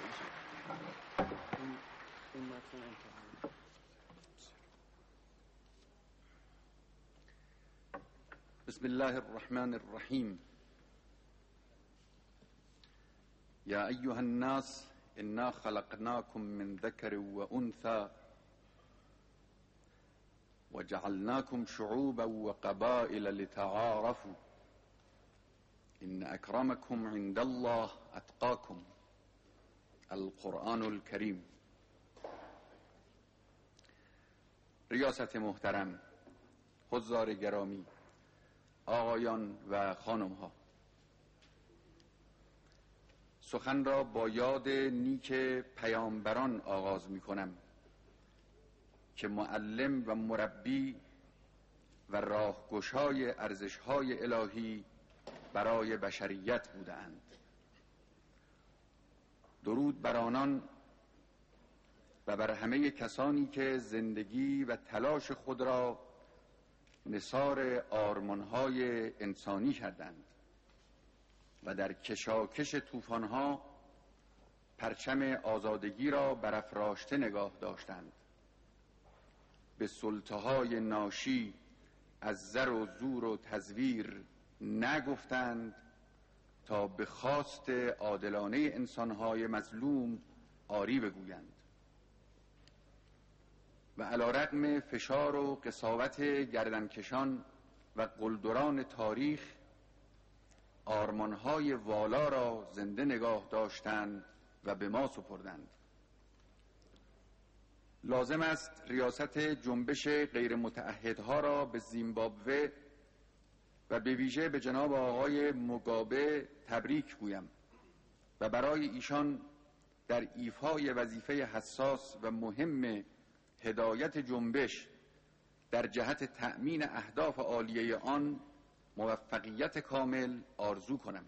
بسم الله الرحمن الرحیم. یا ایها الناس انا خلقناکم من ذکر و انثى وجعلناكم شعوبا وقبائل لتعارفوا ان اکرمکم عند الله اتقاکم. القرآن الکریم. ریاست محترم، حضار گرامی، آقایان و خانم ها، سخن را با یاد نیک پیامبران آغاز می کنم که معلم و مربی و راهگشای ارزش‌های الهی برای بشریت بودند. درود بر آنان و بر همه کسانی که زندگی و تلاش خود را نثار آرمان‌های انسانی کردند و در کشاکش طوفان‌ها پرچم آزادگی را برافراشته نگاه داشتند. به سلطه‌های ناشی از زر و زور و تزویر نگفتند تا به خواست عادلانه انسان‌های مظلوم آری بگویند و علی رغم فشار و قساوت گردنکشان و قلدران تاریخ آرمان‌های والا را زنده نگاه داشتند و به ما سپردند. لازم است ریاست جنبش غیر متعهدها را به زیمبابوه و به ویژه به جناب آقای موگابه تبریک گویم و برای ایشان در ایفای وظیفه حساس و مهم هدایت جنبش در جهت تأمین اهداف عالیه آن موفقیت کامل آرزو کنم.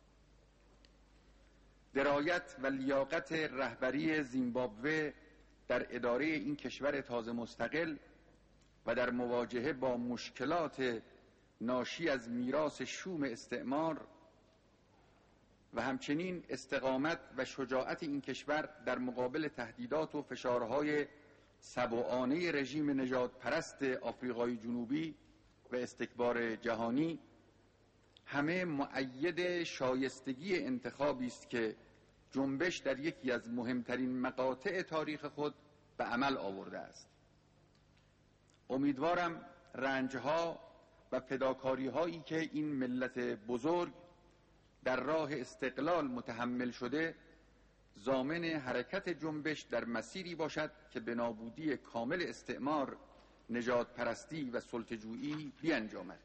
درایت و لیاقت رهبری زیمبابوه در اداره این کشور تازه مستقل و در مواجهه با مشکلات ناشی از میراث شوم استعمار و همچنین استقامت و شجاعت این کشور در مقابل تهدیدات و فشارهای سبوعانه رژیم نژاد پرست آفریقای جنوبی و استکبار جهانی همه مؤید شایستگی انتخابی است که جنبش در یکی از مهمترین مقاطع تاریخ خود به عمل آورده است. امیدوارم رنجها و فداکاری هایی که این ملت بزرگ در راه استقلال متحمل شده ضامن حرکت جنبش در مسیری باشد که به نابودی کامل استعمار، نژاد پرستی و سلطه‌جویی بیانجامد.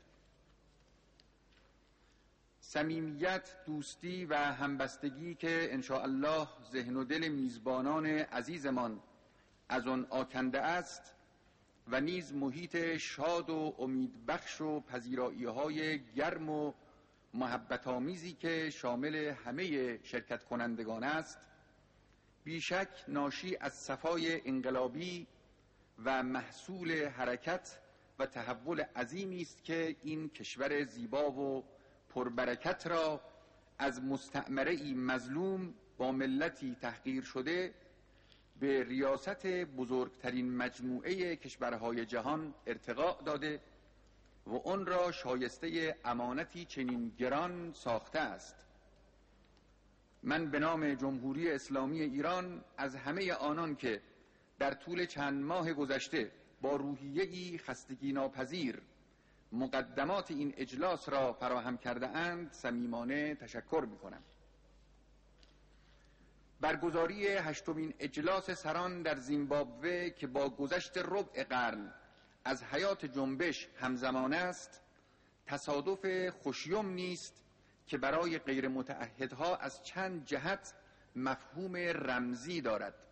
صمیمیت، دوستی و همبستگی که انشاءالله ذهن و دل میزبانان عزیزمان از آن آکنده است و نیز محیط شاد و امیدبخش و پذیرایی‌های گرم و محبت آمیزی که شامل همه شرکت کنندگان است، بیشک ناشی از صفای انقلابی و محصول حرکت و تحول عظیمی است که این کشور زیبا و پربرکت را از مستعمره‌ای مظلوم با ملتی تحقیر شده به ریاست بزرگترین مجموعه کشورهای جهان ارتقا داده و آن را شایسته امانتی چنین گران ساخته است. من به نام جمهوری اسلامی ایران از همه آنان که در طول چند ماه گذشته با روحیه‌ای خستگی ناپذیر مقدمات این اجلاس را فراهم کرده اند صمیمانه تشکر می کنم. برگزاری 8مین اجلاس سران در زیمبابوه که با گذشت ربع قرن از حیات جنبش همزمان است، تصادف خوشیوم نیست که برای غیر متعهدها از چند جهت مفهوم رمزی دارد.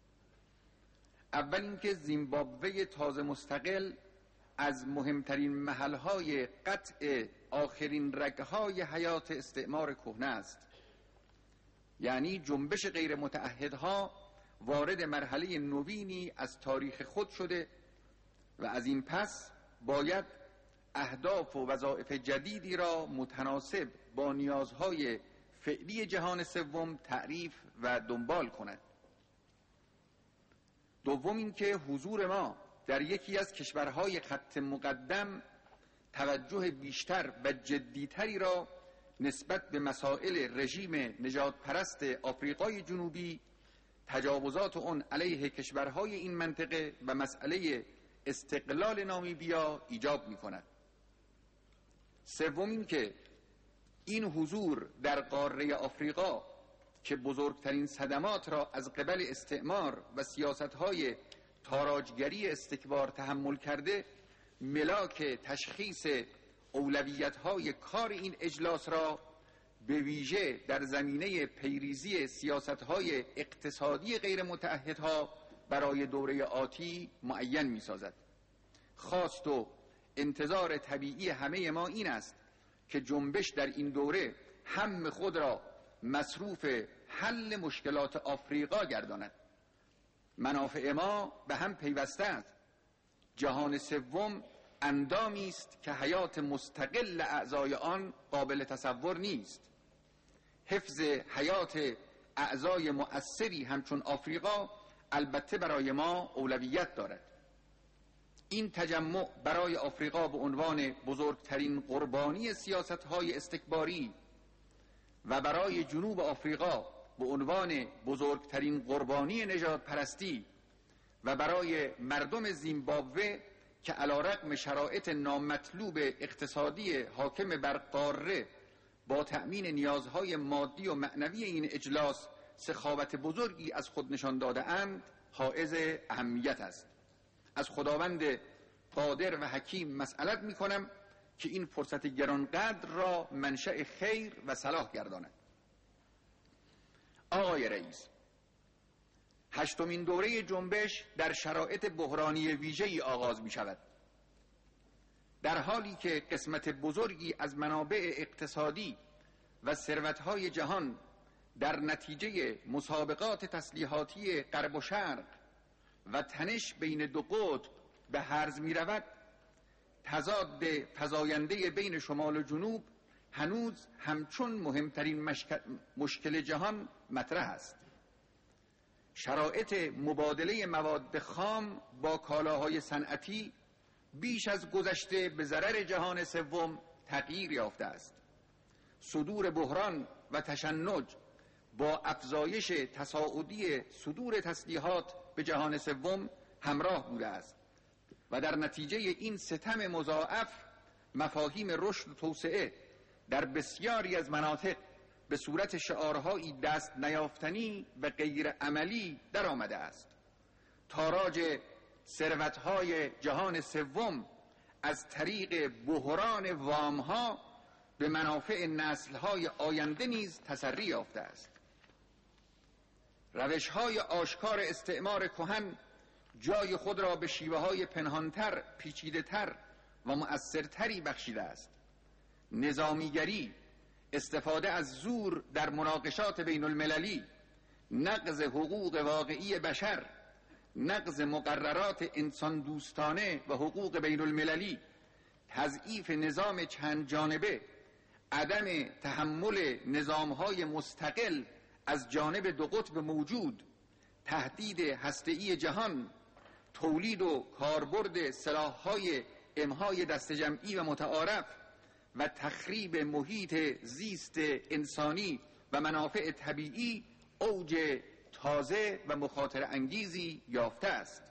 اول اینکه زیمبابوه تازه مستقل از مهمترین محلهای قطع آخرین رگهای حیات استعمار کهنه است، یعنی جنبش غیر متعهدها وارد مرحله نوینی از تاریخ خود شده و از این پس باید اهداف و وظایف جدیدی را متناسب با نیازهای فعلی جهان سوم تعریف و دنبال کند. دوم اینکه حضور ما در یکی از کشورهای خط مقدم توجه بیشتر و جدیتری را نسبت به مسائل رژیم نژاد پرست آفریقای جنوبی، تجاوزات آن علیه کشورهای این منطقه و مسئله استقلال نامیبیا ایجاب می کند. سوم اینکه این حضور در قاره آفریقا که بزرگترین صدمات را از قبل استعمار و سیاست‌های تاراجگری استکبار تحمل کرده، ملاک تشخیص اولویت‌های کار این اجلاس را به ویژه در زمینه پیریزی سیاست‌های اقتصادی غیر متعهدها برای دوره آتی معین می‌سازد. خواست و انتظار طبیعی همه ما این است که جنبش در این دوره هم خود را مصروف حل مشکلات آفریقا گرداند. منافع ما به هم پیوسته است. جهان سوم اندامی است که حیات مستقل اعضای آن قابل تصور نیست. حفظ حیات اعضای مؤثری همچون آفریقا البته برای ما اولویت دارد. این تجمع برای آفریقا به عنوان بزرگترین قربانی سیاست‌های استکباری و برای جنوب آفریقا به عنوان بزرگترین قربانی نژاد پرستی و برای مردم زیمبابوه که علیرغم شرایط نامطلوب اقتصادی حاکم بر قاره با تأمین نیازهای مادی و معنوی این اجلاس سخاوت بزرگی از خود نشان داده اند، حائز اهمیت است. از خداوند قادر و حکیم مسئلت می کنم که این فرصت گرانقدر را منشأ خیر و صلاح گرداند. آقای رئیس، 8مین دوره جنبش در شرایط بحرانی ویژه‌ای آغاز می شود. در حالی که قسمت بزرگی از منابع اقتصادی و ثروت‌های جهان در نتیجه مسابقات تسلیحاتی غرب و شرق و تنش بین دو قطب به هرز می رود، تضاد فزاینده بین شمال و جنوب هنوز همچون مهمترین مشکل جهان مطرح است. شرایط مبادله مواد خام با کالاهای صنعتی بیش از گذشته به ضرر جهان سوم تغییر یافته است. صدور بحران و تشنج با افزایش تصاعدی صدور تسلیحات به جهان سوم همراه بوده است و در نتیجه این ستم مضاعف مفاهیم رشد و توسعه در بسیاری از مناطق به صورت شعارهایی دست نیافتنی و غیر عملی در آمده است. تاراج ثروت‌های جهان سوم از طریق بحران وام‌ها به منافع نسل‌های آینده نیز تسری یافته است. روش‌های آشکار استعمار کهن جای خود را به شیوه‌های پنهانتر، پیچیده‌تر و مؤثرتری بخشیده است. نظامیگری، استفاده از زور در مناقشات بین المللی، نقض حقوق واقعی بشر، نقض مقررات انسان دوستانه و حقوق بین المللی، تضعیف نظام چند جانبه، عدم تحمل نظام‌های مستقل از جانب دو قطب موجود، تهدید هسته‌ای جهان، تولید و کاربرد سلاح‌های امهای دست جمعی و متعارف و تخریب محیط زیست انسانی و منافع طبیعی اوج تازه و مخاطره انگیزی یافته است.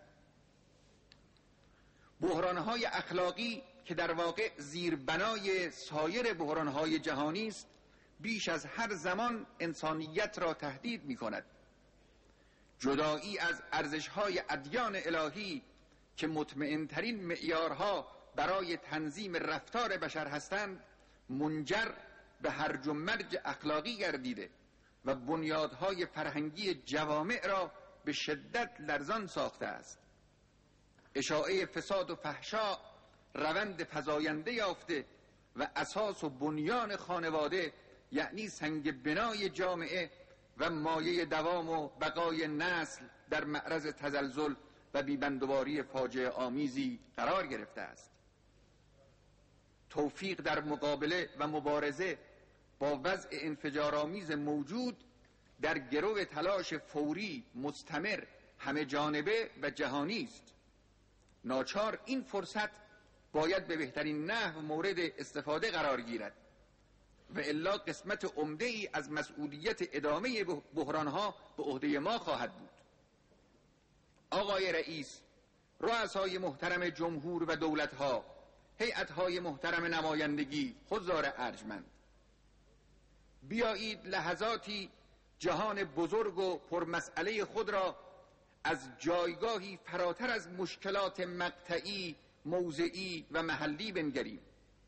بحران‌های اخلاقی که در واقع زیربنای سایر بحران‌های جهانی است، بیش از هر زمان انسانیت را تهدید می‌کند. جدایی از ارزش‌های ادیان الهی که مطمئن‌ترین معیارها برای تنظیم رفتار بشر هستند، منجر به هرج و مرج اخلاقی گردیده و بنیادهای فرهنگی جوامع را به شدت لرزان ساخته است. اشاعه فساد و فحشا روند فزاینده یافته و اساس و بنیان خانواده، یعنی سنگ بنای جامعه و مایه دوام و بقای نسل، در معرض تزلزل و بیبندوباری فاجعه آمیزی قرار گرفته است. توفیق در مقابله و مبارزه با وضع انفجارآمیز موجود در گرو تلاش فوری، مستمر، همه جانبه و جهانی است. ناچار این فرصت باید به بهترین نحو مورد استفاده قرار گیرد و الا قسمت عمده ای از مسئولیت ادامه بحرانها به عهده ما خواهد بود. آقای رئیس، رؤسای محترم جمهور و دولتها، هیئت‌های محترم نمایندگی، حضار ارجمند، بیایید لحظاتی جهان بزرگ و پرمسئله خود را از جایگاهی فراتر از مشکلات مقطعی، موضعی و محلی بنگریم.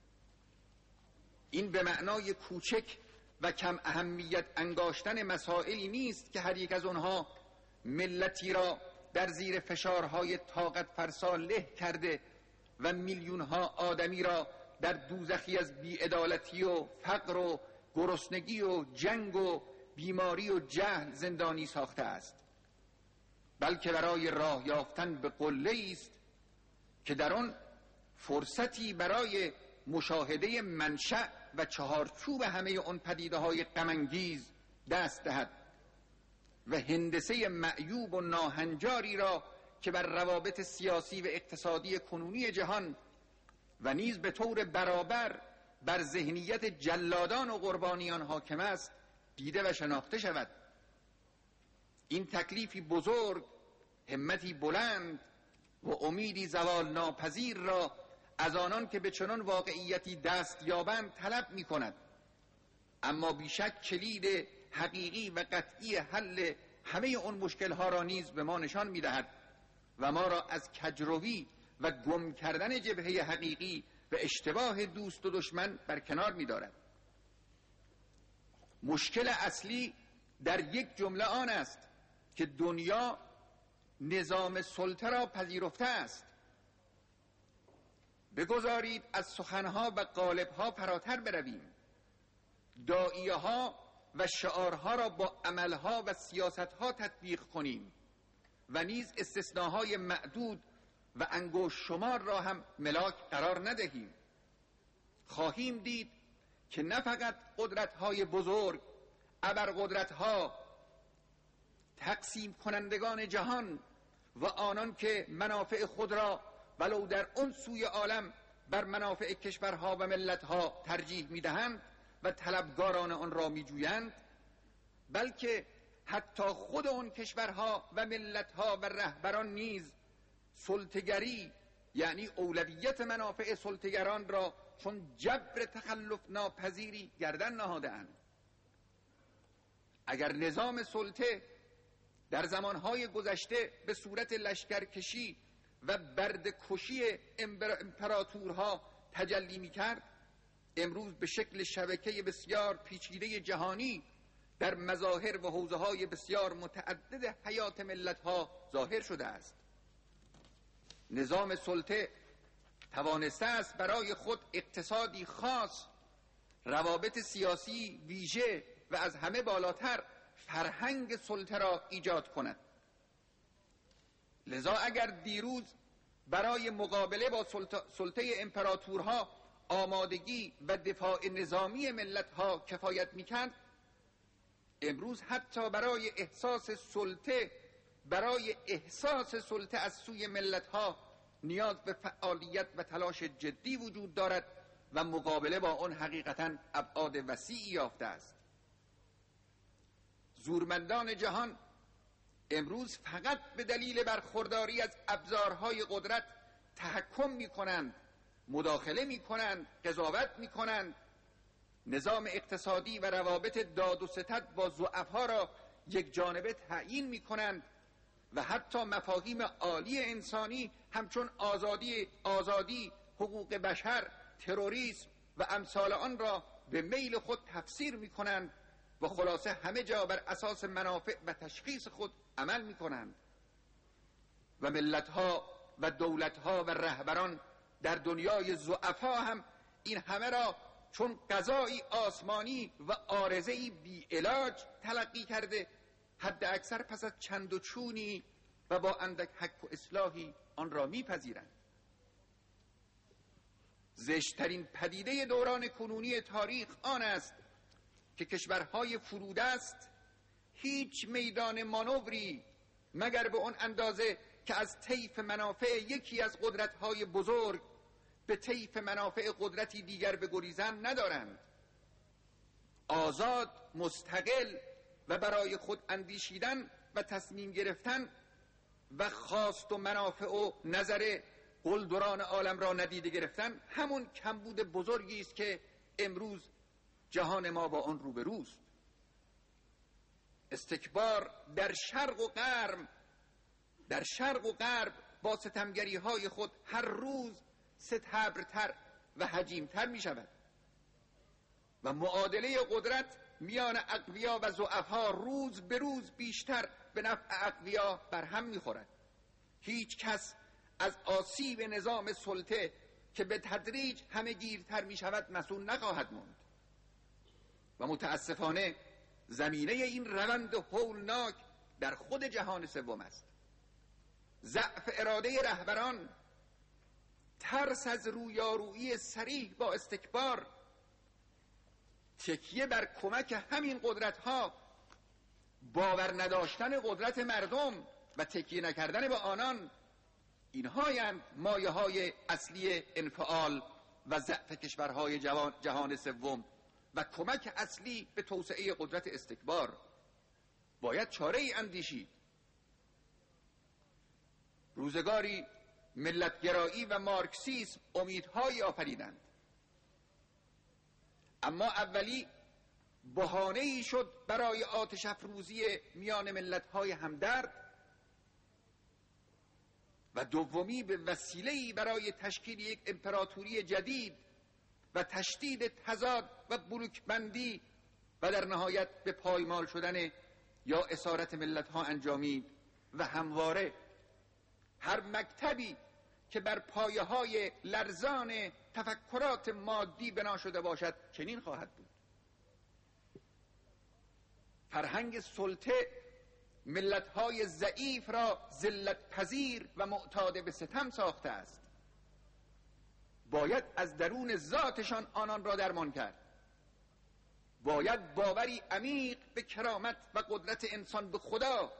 این به معنای کوچک و کم اهمیت انگاشتن مسائلی نیست که هر یک از آنها ملتی را در زیر فشارهای طاقت فرسا له کرده و میلیونها آدمی را در دوزخی از بی‌عدالتی و فقر و گرسنگی و جنگ و بیماری و جهل زندانی ساخته است، بلکه برای راه یافتن به قله‌ای است که در آن فرصتی برای مشاهده منشأ و چهارچوب همه آن پدیده‌های غم‌انگیز دست دهد و هندسه معیوب و ناهنجاری را که بر روابط سیاسی و اقتصادی کنونی جهان و نیز به طور برابر بر ذهنیت جلادان و قربانیان حاکم است دیده و شناخته شود. این تکلیفی بزرگ، همتی بلند و امیدی زوال ناپذیر را از آنان که به چنان واقعیتی دست یابند طلب می کند، اما بیشک کلید حقیقی و قطعی حل همه اون مشکلها را نیز به ما نشان می دهد و ما را از کجروی و گم کردن جبهه حقیقی و اشتباه دوست و دشمن برکنار می دارد. مشکل اصلی در یک جمله آن است که دنیا نظام سلطه را پذیرفته است. بگذارید از سخنها و قالبها فراتر برویم، داعیه ها و شعارها را با عملها و سیاستها تطبیق کنیم و نیز استثناهای معدود و انگشت شمار را هم ملاک قرار ندهیم. خواهیم دید که نه فقط قدرت‌های بزرگ، ابرقدرت‌ها، تقسیم کنندگان جهان و آنان که منافع خود را ولو در اون سوی عالم بر منافع کشورها و ملتها ترجیح می‌دهند و طلبگاران آن را می‌جویند، بلکه حتی خود آن کشورها و ملتها و رهبران نیز سلطه‌گری، یعنی اولویت منافع سلطه‌گران را چون جبر تخلف ناپذیری گردن نهاده‌اند. اگر نظام سلطه در زمانهای گذشته به صورت لشکرکشی و برده‌کشی امپراتورها تجلی می‌کرد، امروز به شکل شبکه بسیار پیچیده جهانی در مظاهر و حوزه‌های بسیار متعدد حیات ملت‌ها ظاهر شده است. نظام سلطه توانسته است برای خود اقتصادی خاص، روابط سیاسی ویژه و از همه بالاتر فرهنگ سلطه را ایجاد کند. لذا اگر دیروز برای مقابله با سلطه امپراتورها آمادگی و دفاع نظامی ملت‌ها کفایت می‌کرد، امروز حتی برای احساس سلطه از سوی ملت‌ها نیاز به فعالیت و تلاش جدی وجود دارد و مقابله با آن حقیقتاً ابعاد وسیعی یافته است. زورمندان جهان امروز فقط به دلیل برخورداری از ابزارهای قدرت تحکم می‌کنند، مداخله می‌کنند، قضاوت می‌کنند، نظام اقتصادی و روابط داد و ستد با ضعفا را یک جانبه تعیین می‌کنند و حتی مفاهیم عالی انسانی همچون آزادی، حقوق بشر، تروریسم و امثال آن را به میل خود تفسیر می‌کنند و خلاصه همه جا بر اساس منافع و تشخیص خود عمل می‌کنند و ملت‌ها و دولت‌ها و رهبران در دنیای ضعفا هم این همه را چون قضایی آسمانی و عارضه‌ای بی علاج تلقی کرده، حد اکثر پس از چند و چونی و با اندک حک و اصلاحی آن را میپذیرند. زشترین پدیده دوران کنونی تاریخ آن است که کشورهای فرودست هیچ میدان مانوری مگر به اون اندازه که از طیف منافع یکی از قدرت‌های بزرگ به طیف منافع قدرتی دیگر بگریزند ندارند. آزاد، مستقل و برای خود اندیشیدن و تصمیم گرفتن و خواست و منافع و نظر قلدران عالم را ندیده گرفتن همون کمبود بزرگی است که امروز جهان ما با آن روبروست. استکبار در شرق و غرب با ستمگری‌های خود هر روز ستبرتر و حجیمتر می شود و معادله قدرت میان اقویا و ضعفا روز به روز بیشتر به نفع اقویا برهم می‌خورد. هیچ کس از آسیب نظام سلطه که به تدریج همه گیرتر می شود مسئول نخواهد ماند و متاسفانه زمینه این روند هولناک در خود جهان سوم است. ضعف اراده رهبران، ترس از رویارویی صریح با استکبار، تکیه بر کمک همین قدرت‌ها، باور نداشتن قدرت مردم و تکیه نکردن به آنان، اینهایند مایه‌های اصلی انفعال و ضعف کشورهای جهان سوم و کمک اصلی به توسعه قدرت استکبار. باید چاره‌ای اندیشید. روزگاری ملتگرایی و مارکسیسم امیدهایی آفریدند، اما اولی بهانه‌ای شد برای آتش افروزی میان ملت‌های همدرد و دومی به وسیله‌ای برای تشکیل یک امپراتوری جدید و تشدید تضاد و بلوکبندی و در نهایت به پایمال شدن یا اسارت ملت‌ها انجامید و همواره هر مکتبی که بر پایه‌های لرزان تفکرات مادی بنا شده باشد چنین خواهد بود. فرهنگ سلطه ملت‌های ضعیف را ذلت پذیر و معتاد به ستم ساخته است. باید از درون ذاتشان آنان را درمان کرد. باید باوری عمیق به کرامت و قدرت انسان به خدا،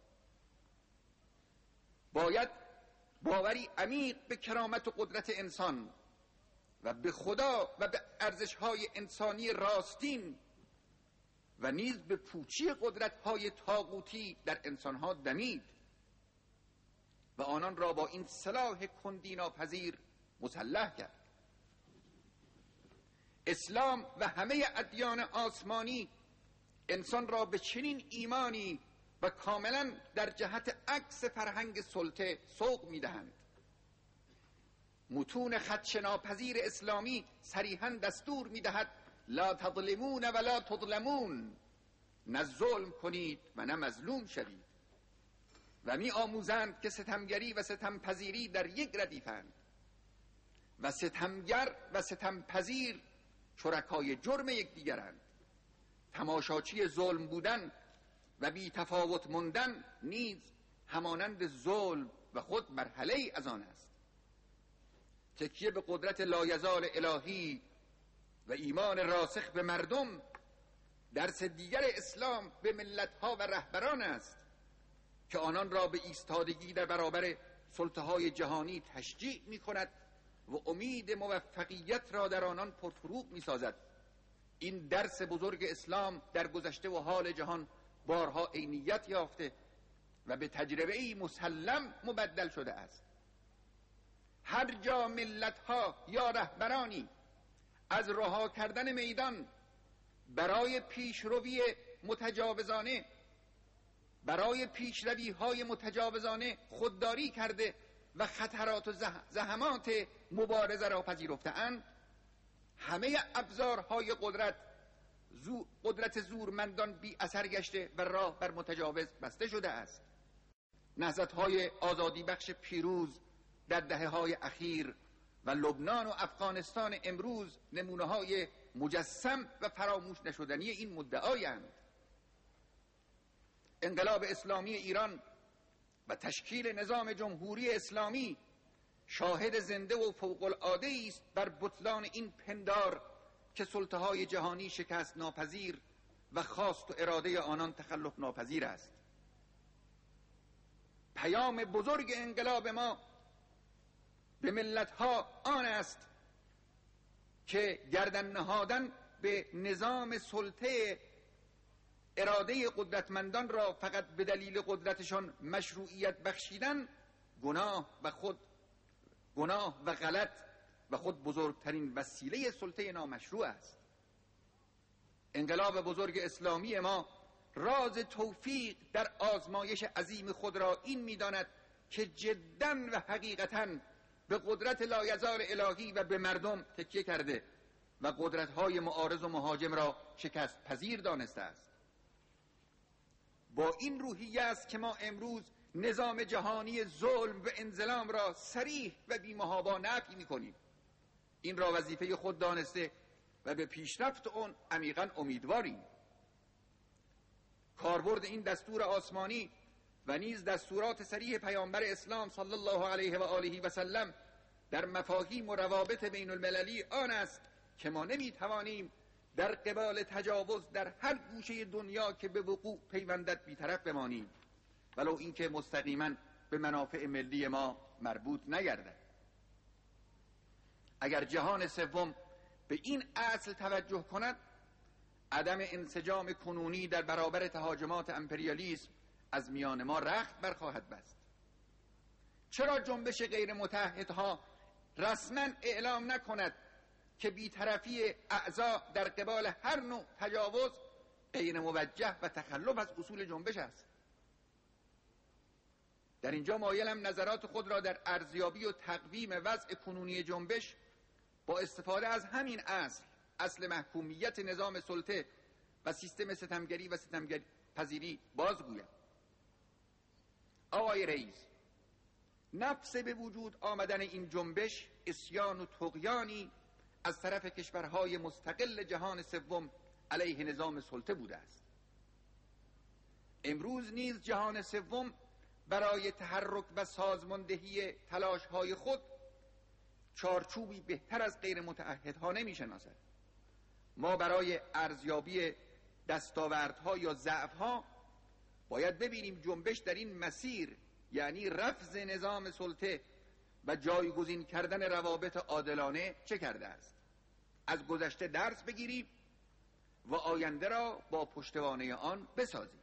باید باوری عمیق به کرامت و قدرت انسان و به خدا و به ارزش‌های انسانی راستین و نیز به پوچی قدرت‌های طاغوتی در انسان‌ها دمید و آنان را با این سلاح کندی ناپذیر مسلح کرد. اسلام و همه ادیان آسمانی انسان را به چنین ایمانی و کاملا در جهت عکس فرهنگ سلطه سوق می‌دهند. متون خدشه‌ناپذیر اسلامی صریحاً دستور می‌دهد لا تظلمون ولا تظلمون، نه ظلم کنید و نه مظلوم شوید، و می‌آموزند که ستمگری و ستمپذیری در یک ردیفند و ستمگر و ستمپذیر شرکای جرم یکدیگرند. تماشاچی ظلم بودن و بی تفاوت ماندن نیز همانند ظلم و خود مرحله از آن است. تکیه به قدرت لایزال الهی و ایمان راسخ به مردم درس دیگر اسلام به ملت‌ها و رهبران است که آنان را به ایستادگی در برابر سلطه‌های جهانی تشجیع می‌کند و امید موفقیت را در آنان پرفروغ می‌سازد. این درس بزرگ اسلام در گذشته و حال جهان بارها عینیت یافته و به تجربه‌ای مسلم مبدل شده است. هر جا ملت‌ها یا رهبرانی از رها کردن میدان برای پیشروی متجاوزانه، برای پیشروی‌های متجاوزانه خودداری کرده و خطرات و زحمات مبارزه را پذیرفته‌اند، همه ابزارهای قدرت زورمندان بی اثر گشته و راه بر متجاوز بسته شده است. نهضت‌های آزادی بخش پیروز در دهه‌های اخیر و لبنان و افغانستان امروز نمونه‌های مجسم و فراموش نشدنی این مدعایند. انقلاب اسلامی ایران و تشکیل نظام جمهوری اسلامی شاهد زنده و فوق‌العاده‌ای است بر بطلان این پندار که سلطه‌های جهانی شکست ناپذیر و خواست و اراده آنان تخلف ناپذیر است. پیام بزرگ انقلاب ما به ملت‌ها آن است که گردن نهادن به نظام سلطه اراده قدرتمندان را فقط به دلیل قدرتشان مشروعیت بخشیدن گناه و غلط و خود بزرگترین وسیله سلطه نامشروع است. انقلاب بزرگ اسلامی ما راز توفیق در آزمایش عظیم خود را این می‌داند که جداً و حقیقتاً به قدرت لایزال الهی و به مردم تکیه کرده و قدرت‌های معارض و مهاجم را شکست پذیر دانسته است. با این روحیه است که ما امروز نظام جهانی ظلم و انظلام را صریح و بی‌محابا نفی می‌کنیم. این را وظیفه خود دانسته و به پیشرفت آن عمیقاً امیدواریم. کاربرد این دستور آسمانی و نیز دستورات صریح پیامبر اسلام صلی الله علیه و آله و سلم در مفاهیم و روابط بین المللی آن است که ما نمی‌توانیم در قبال تجاوز در هر گوشه دنیا که به وقوع پیوندد بی‌طرف بمانیم، ولو اینکه مستقیما به منافع ملی ما مربوط نگردد. اگر جهان سوم به این اصل توجه کند، عدم انسجام کنونی در برابر تهاجمات امپریالیسم از میان ما رخت برخواهد بست. چرا جنبش غیر متحدها رسما اعلام نکند که بی‌طرفی اعضا در قبال هر نوع تجاوز غیر موجه و تخلف از اصول جنبش است؟ در اینجا مایلم نظرات خود را در ارزیابی و تقویم وضع کنونی جنبش با استفاده از همین اصل محکومیت نظام سلطه و سیستم ستمگری و ستمگری پذیری بازگویم. آقای رئیس، نفس به وجود آمدن این جنبش عصیان و طغیانی از طرف کشورهای مستقل جهان سوم علیه نظام سلطه بوده است. امروز نیز جهان سوم برای تحرک و سازماندهی تلاش‌های خود چارچوبی بهتر از غیر متعهدها نمی‌شناسد. ما برای ارزیابی دستاوردها یا ضعف‌ها باید ببینیم جنبش در این مسیر، یعنی رفض نظام سلطه و جایگزین کردن روابط عادلانه، چه کرده است. از گذشته درس بگیریم و آینده را با پشتوانه آن بسازیم.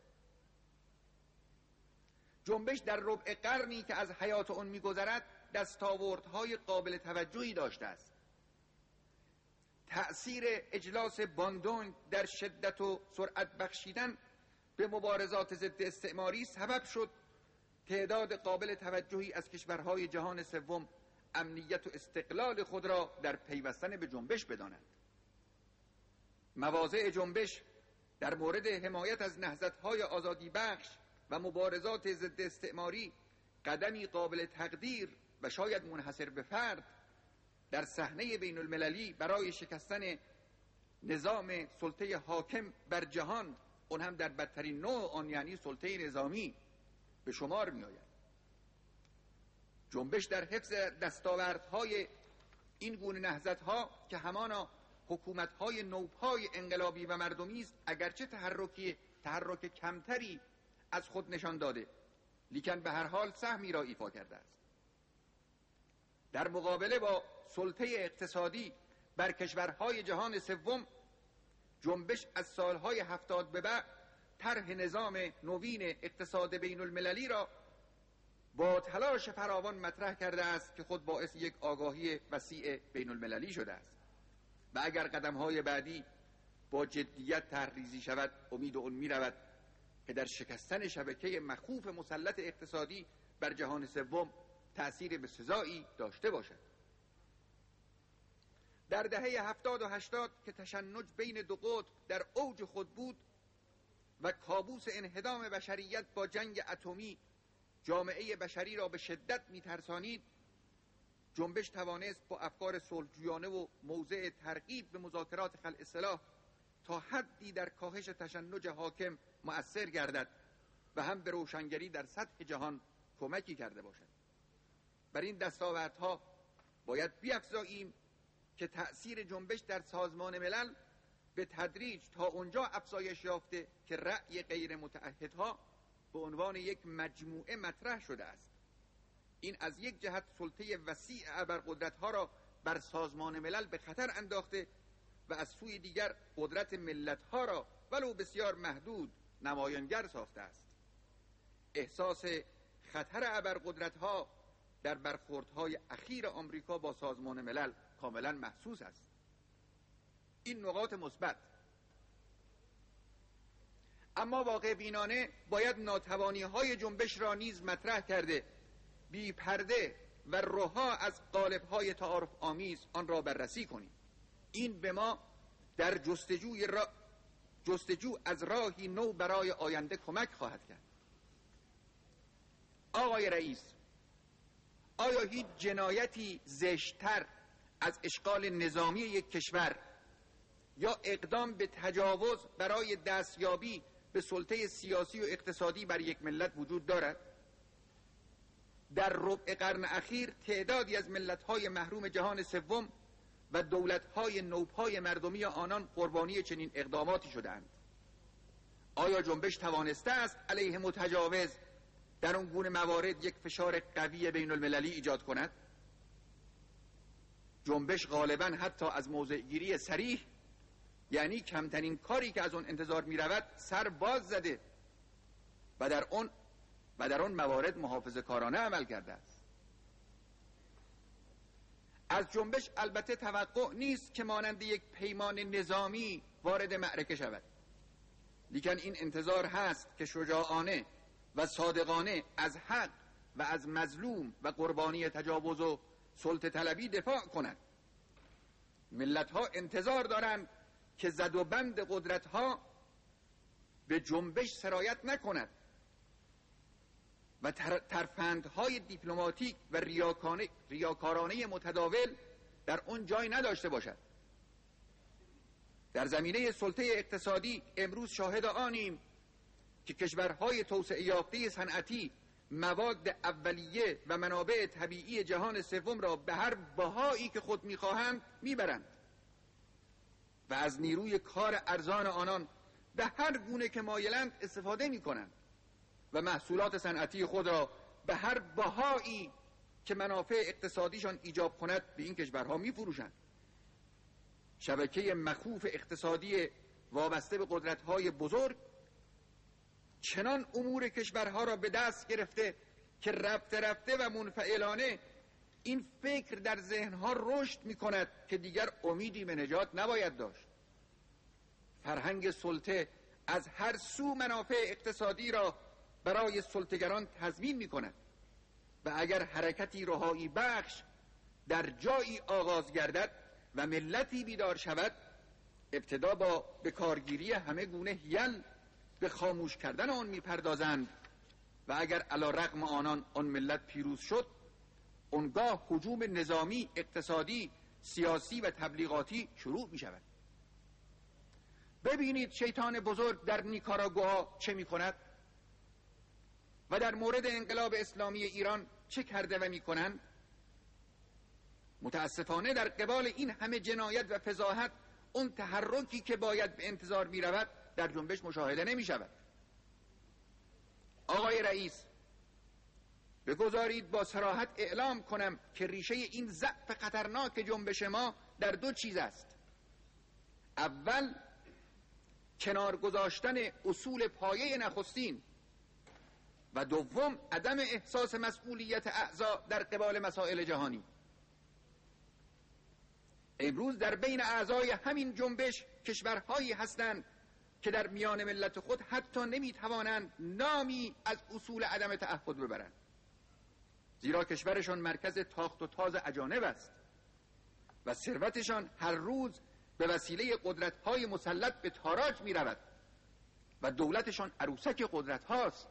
جنبش در ربع قرنی که از حیات آن می‌گذرد دستاوردهای قابل توجهی داشته است. تأثیر اجلاس باندونگ در شدت و سرعت بخشیدن به مبارزات ضد استعماری سبب شد تعداد قابل توجهی از کشورهای جهان سوم امنیت و استقلال خود را در پیوستن به جنبش بدانند. مواضع جنبش در مورد حمایت از نهضت‌های آزادی بخش و مبارزات ضد استعماری قدمی قابل تقدیر و شاید منحصر به فرد در صحنه بین المللی برای شکستن نظام سلطه حاکم بر جهان، اون هم در بدترین نوع آن، یعنی سلطه نظامی، به شمار می آید. جنبش در حفظ دستاوردهای این گونه نهضت‌ها که همانا حکومت‌های نوپای انقلابی و مردمی است، اگرچه تحرک کمتری از خود نشان داده، لیکن به هر حال سهمی را ایفا کرده است. در مقابله با سلطه اقتصادی بر کشورهای جهان سوم، جنبش از سالهای 70 به بعد طرح نظام نوین اقتصاد بین المللی را با تلاش فراوان مطرح کرده است که خود باعث یک آگاهی وسیع بین المللی شده است و اگر قدم‌های بعدی با جدیت طرح‌ریزی شود، امید آن می‌رود که در شکستن شبکه مخوف مسلط اقتصادی بر جهان سوم تأثیر بسزایی داشته باشد. در دهه 70 و 80 که تشنج بین دو قطب در اوج خود بود و کابوس انهدام بشریت با جنگ اتمی جامعه بشری را به شدت می‌ترسانید، جنبش توانست با افکار صلح‌جویانه و موضع ترغیب به مذاکرات خلع سلاح تا حدی در کاهش تشنج حاکم مؤثر گردد و هم به روشنگری در سطح جهان کمکی کرده باشد. بر این دستاوردها باید بیفزاییم که تأثیر جنبش در سازمان ملل به تدریج تا اونجا افزایش یافته که رأی غیر متعهدها به عنوان یک مجموعه مطرح شده است. این از یک جهت سلطه وسیع ابرقدرت‌ها را بر سازمان ملل به خطر انداخته و از سوی دیگر قدرت ملت‌ها را ولو بسیار محدود نمایانگر ساخته است. احساس خطر ابرقدرت‌ها در برخوردهای اخیر آمریکا با سازمان ملل کاملا محسوس است. این نقاط مثبت. اما واقع بینانه باید ناتوانی‌های جنبش را نیز مطرح کرده، بی پرده و رها از قالب‌های تعارف آمیز آن را بررسی کنیم. این به ما در جستجو از راهی نو برای آینده کمک خواهد کرد. آقای رئیس، آیا هیچ جنایتی زشت‌تر از اشغال نظامی یک کشور یا اقدام به تجاوز برای دستیابی به سلطه سیاسی و اقتصادی بر یک ملت وجود دارد؟ در ربع قرن اخیر تعدادی از ملت‌های محروم جهان سوم و دولت‌های نوپای مردمی آنان قربانی چنین اقداماتی شدند. آیا جنبش توانسته است علیه متجاوز در آن گونه موارد یک فشار قوی بین المللی ایجاد کند؟ جنبش غالباً حتی از موضع‌گیری صریح، یعنی کمترین کاری که از آن انتظار می رود، سر باز زده و در آن موارد محافظه‌کارانه عمل کرده است. از جنبش البته توقع نیست که مانند یک پیمان نظامی وارد معرکه شود، لیکن این انتظار هست که شجاعانه و صادقانه از حق و از مظلوم و قربانی تجاوز و سلطه طلبی دفاع کند. ملت‌ها انتظار دارند که زد و بند قدرت‌ها به جنبش سرایت نکند و ترفندهای دیپلماتیک و ریاکارانه متداول در اون جای نداشته باشد. در زمینه سلطه اقتصادی امروز شاهد آنیم که کشورهای توسعه یافته صنعتی مواد اولیه و منابع طبیعی جهان سوم را به هر بهایی که خود می‌خواهند میبرند و از نیروی کار ارزان آنان به هر گونه که مایلند استفاده می‌کنند و محصولات صنعتی خود را به هر بهایی که منافع اقتصادیشان ایجاب کند به این کشورها می‌فروشند. شبکه مخوف اقتصادی وابسته به قدرت‌های بزرگ چنان امور کشورها را به دست گرفته که رفته رفته و منفعلانه این فکر در ذهنها رشد می‌کند که دیگر امیدی به نجات نباید داشت. فرهنگ سلطه از هر سو منافع اقتصادی را برای سلطه‌گران تضمین می‌کند و اگر حرکتی رهایی بخش در جایی آغاز گردد و ملتی بیدار شود، ابتدا با به کارگیری همه گونه حیل به خاموش کردن آن میپردازند و اگر علی رغم آن ملت پیروز شد، اونگاه هجوم نظامی، اقتصادی، سیاسی و تبلیغاتی شروع می شود. ببینید شیطان بزرگ در نیکاراگوآ چه می کند و در مورد انقلاب اسلامی ایران چه کرده و می کنند. متاسفانه در قبال این همه جنایت و فضاحت اون تحرکی که باید به انتظار می رود در جنبش مشاهده نمی شود. آقای رئیس، بگذارید با صراحت اعلام کنم که ریشه این ضعف خطرناک جنبش ما در دو چیز است. اول، کنار گذاشتن اصول پایه نخستین و دوم، عدم احساس مسئولیت اعضا در قبال مسائل جهانی. امروز در بین اعضای همین جنبش کشورهایی هستند که در میان ملت خود حتی نمیتوانند نامی از اصول عدم تعهد ببرند، زیرا کشورشان مرکز تاخت و تاز اجانب است و ثروتشان هر روز به وسیله قدرت‌های مسلط به تاراج می‌رود و دولتشان عروسک قدرت هاست.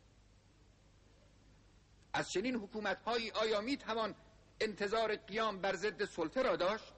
از چنین حکومت‌هایی آیا میتوان انتظار قیام بر ضد سلطه را داشت؟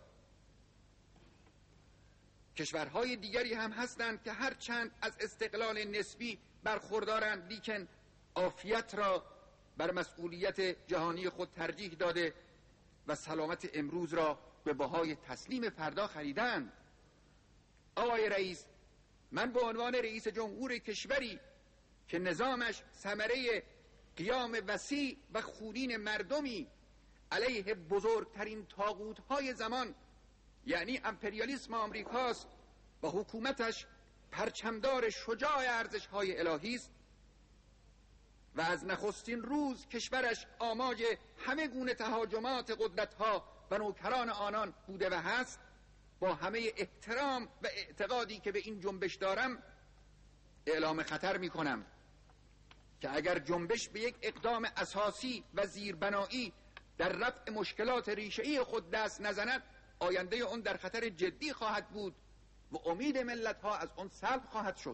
کشورهای دیگری هم هستند که هرچند از استقلال نسبی برخوردارند، لیکن عافیت را بر مسئولیت جهانی خود ترجیح داده و سلامت امروز را به بهای تسلیم فردا خریدند. آقای رئیس، من به عنوان رئیس جمهور کشوری که نظامش ثمره قیام وسیع و خونین مردمی علیه بزرگترین طاغوت‌های زمان یعنی امپریالیسم آمریکاست و حکومتش پرچمدار شجاع ارزش‌های الهی است و از نخستین روز کشورش آماج همه گونه تهاجمات قدرت‌ها و نوکران آنان بوده و هست، با همه احترام و اعتقادی که به این جنبش دارم اعلام خطر می‌کنم که اگر جنبش به یک اقدام اساسی و زیربنایی در رفع مشکلات ریشه‌ای خود دست نزند، آینده اون در خطر جدی خواهد بود و امید ملت‌ها از اون سلب خواهد شد.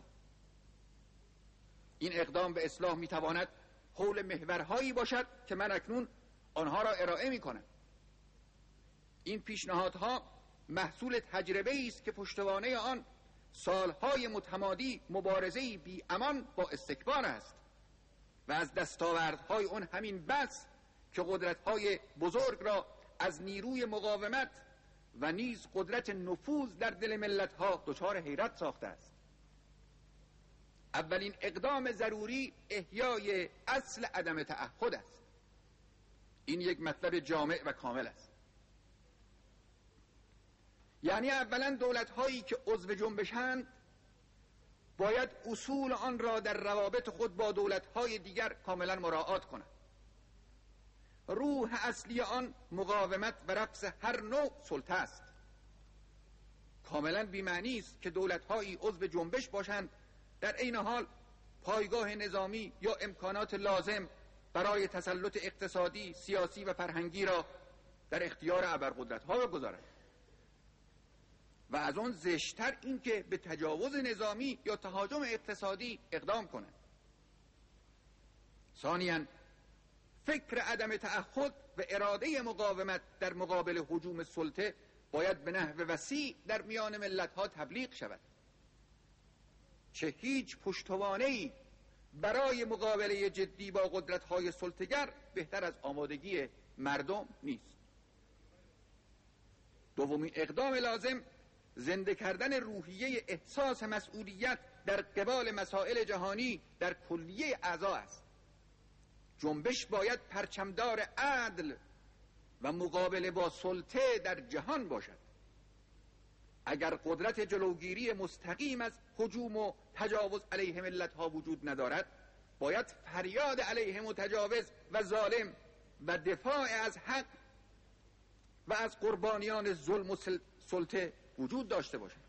این اقدام به اصلاح میتواند حول محورهایی باشد که من اکنون آنها را ارائه میکنم. این پیشنهادها محصول تجربه‌ای است که پشتوانه آن سالهای متمادی مبارزه‌ای بی امان با استکبار است و از دستاوردهای اون همین بس که قدرت‌های بزرگ را از نیروی مقاومت و نیز قدرت نفوذ در دل ملت‌ها دچار حیرت ساخته است. اولین اقدام ضروری احیای اصل عدم تعهد است. این یک مطلب جامع و کامل است. یعنی اولا دولت‌هایی که عضو جنبشند باید اصول آن را در روابط خود با دولت‌های دیگر کاملا مراعات کنند. روح اصلی آن مقاومت و رفض هر نوع سلطه است. کاملا بی‌معنی است که دولت‌هایی عضو جنبش باشند در این حال پایگاه نظامی یا امکانات لازم برای تسلط اقتصادی، سیاسی و فرهنگی را در اختیار ابرقدرت‌ها بگذارند. و از آن زشتر این که به تجاوز نظامی یا تهاجم اقتصادی اقدام کنند. ثانیاً فکر عدم تعهد و اراده مقاومت در مقابل هجوم سلطه باید به نحو وسیع در میان ملت‌ها تبلیغ شود. چه هیچ پشتوانه‌ای برای مقابله جدی با قدرت‌های سلطه‌گر بهتر از آمادگی مردم نیست. دومین اقدام لازم زنده کردن روحیه احساس مسئولیت در قبال مسائل جهانی در کلیه اعضا است. جنبش باید پرچمدار عدل و مقابله با سلطه در جهان باشد. اگر قدرت جلوگیری مستقیم از هجوم و تجاوز علیه ملت‌ها وجود ندارد، باید فریاد علیه متجاوز و ظالم و دفاع از حق و از قربانیان ظلم و سلطه وجود داشته باشد.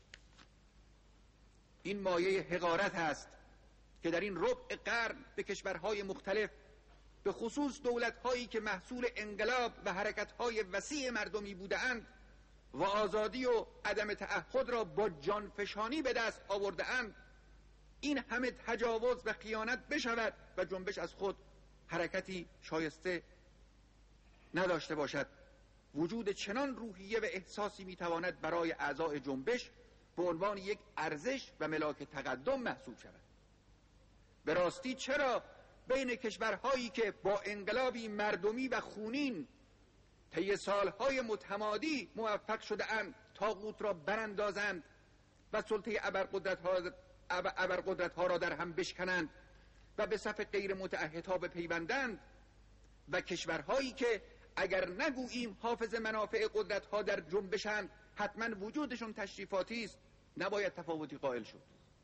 این مایه حقارت است که در این ربع قرن به کشورهای مختلف، به خصوص دولت‌هایی که محصول انقلاب و حرکت‌های وسیع مردمی بوده‌اند و آزادی و عدم تعهد را با جانفشانی به دست آورده‌اند، این همه تجاوز و خیانت بشود و جنبش از خود حرکتی شایسته نداشته باشد. وجود چنان روحیه و احساسی میتواند برای اعضای جنبش به عنوان یک ارزش و ملاک تقدم محسوب شود. به راستی چرا بین کشورهایی که با انقلابی مردمی و خونین طی سالهای متمادی موفق شده اند طاغوت را براندازند و سلطه ابرقدرت‌ها را در هم بشکنند و به صف غیر متعهدها بپیوندند، و کشورهایی که اگر نگوییم حافظ منافع قدرت‌ها در جنبشند حتما وجودشون تشریفاتی است، نباید تفاوتی قائل شد.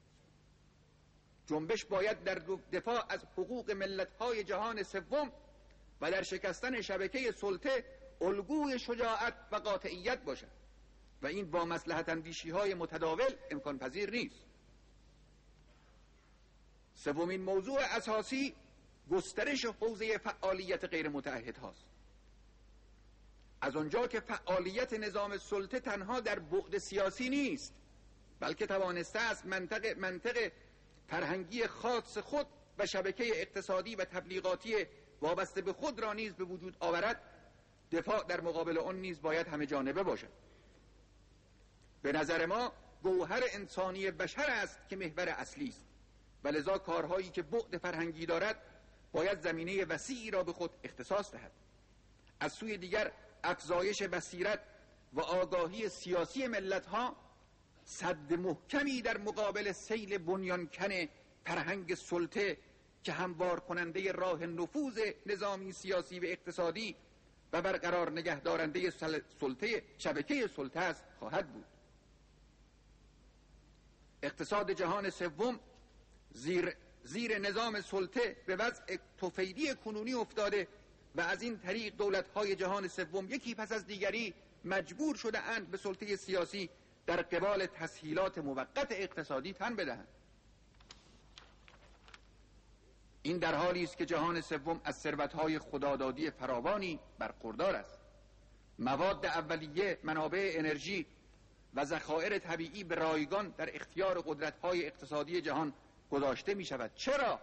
جنبش باید در دفاع از حقوق ملت‌های جهان سوم و در شکستن شبکه سلطه الگوی شجاعت و قاطعیت باشد و این با مصلحت اندیشی‌های متداول امکان پذیر نیست. سومین موضوع اساسی گسترش حوزه فعالیت غیر متعهد هاست. از آنجا که فعالیت نظام سلطه تنها در بعد سیاسی نیست، بلکه توانسته است منطق فرهنگی خاص خود و شبکه اقتصادی و تبلیغاتی وابسته به خود را نیز به وجود آورد، دفاع در مقابل آن نیز باید همه جانبه باشد. به نظر ما گوهر انسانی بشر است که محور اصلی است و لذا کارهایی که بعد فرهنگی دارد باید زمینه وسیعی را به خود اختصاص دهد. از سوی دیگر افزایش بصیرت و آگاهی سیاسی ملت‌ها سد محکمی در مقابل سیل بنیانکن فرهنگ سلطه که هموار کننده راه نفوذ نظامی سیاسی و اقتصادی و برقرار نگهدارنده سلطه شبکه سلطه است خواهد بود. اقتصاد جهان سوم زیر نظام سلطه به وضع طفیلی کنونی افتاده و از این طریق دولت‌های جهان سوم یکی پس از دیگری مجبور شده اند به سلطه سیاسی در قبال تسهیلات موقت اقتصادی تن بدهند. این در حالی است که جهان سوم از ثروت‌های خدادادی فراوانی برخوردار است. مواد اولیه، منابع انرژی و ذخایر طبیعی به رایگان در اختیار قدرت‌های اقتصادی جهان گذاشته می‌شود. چرا؟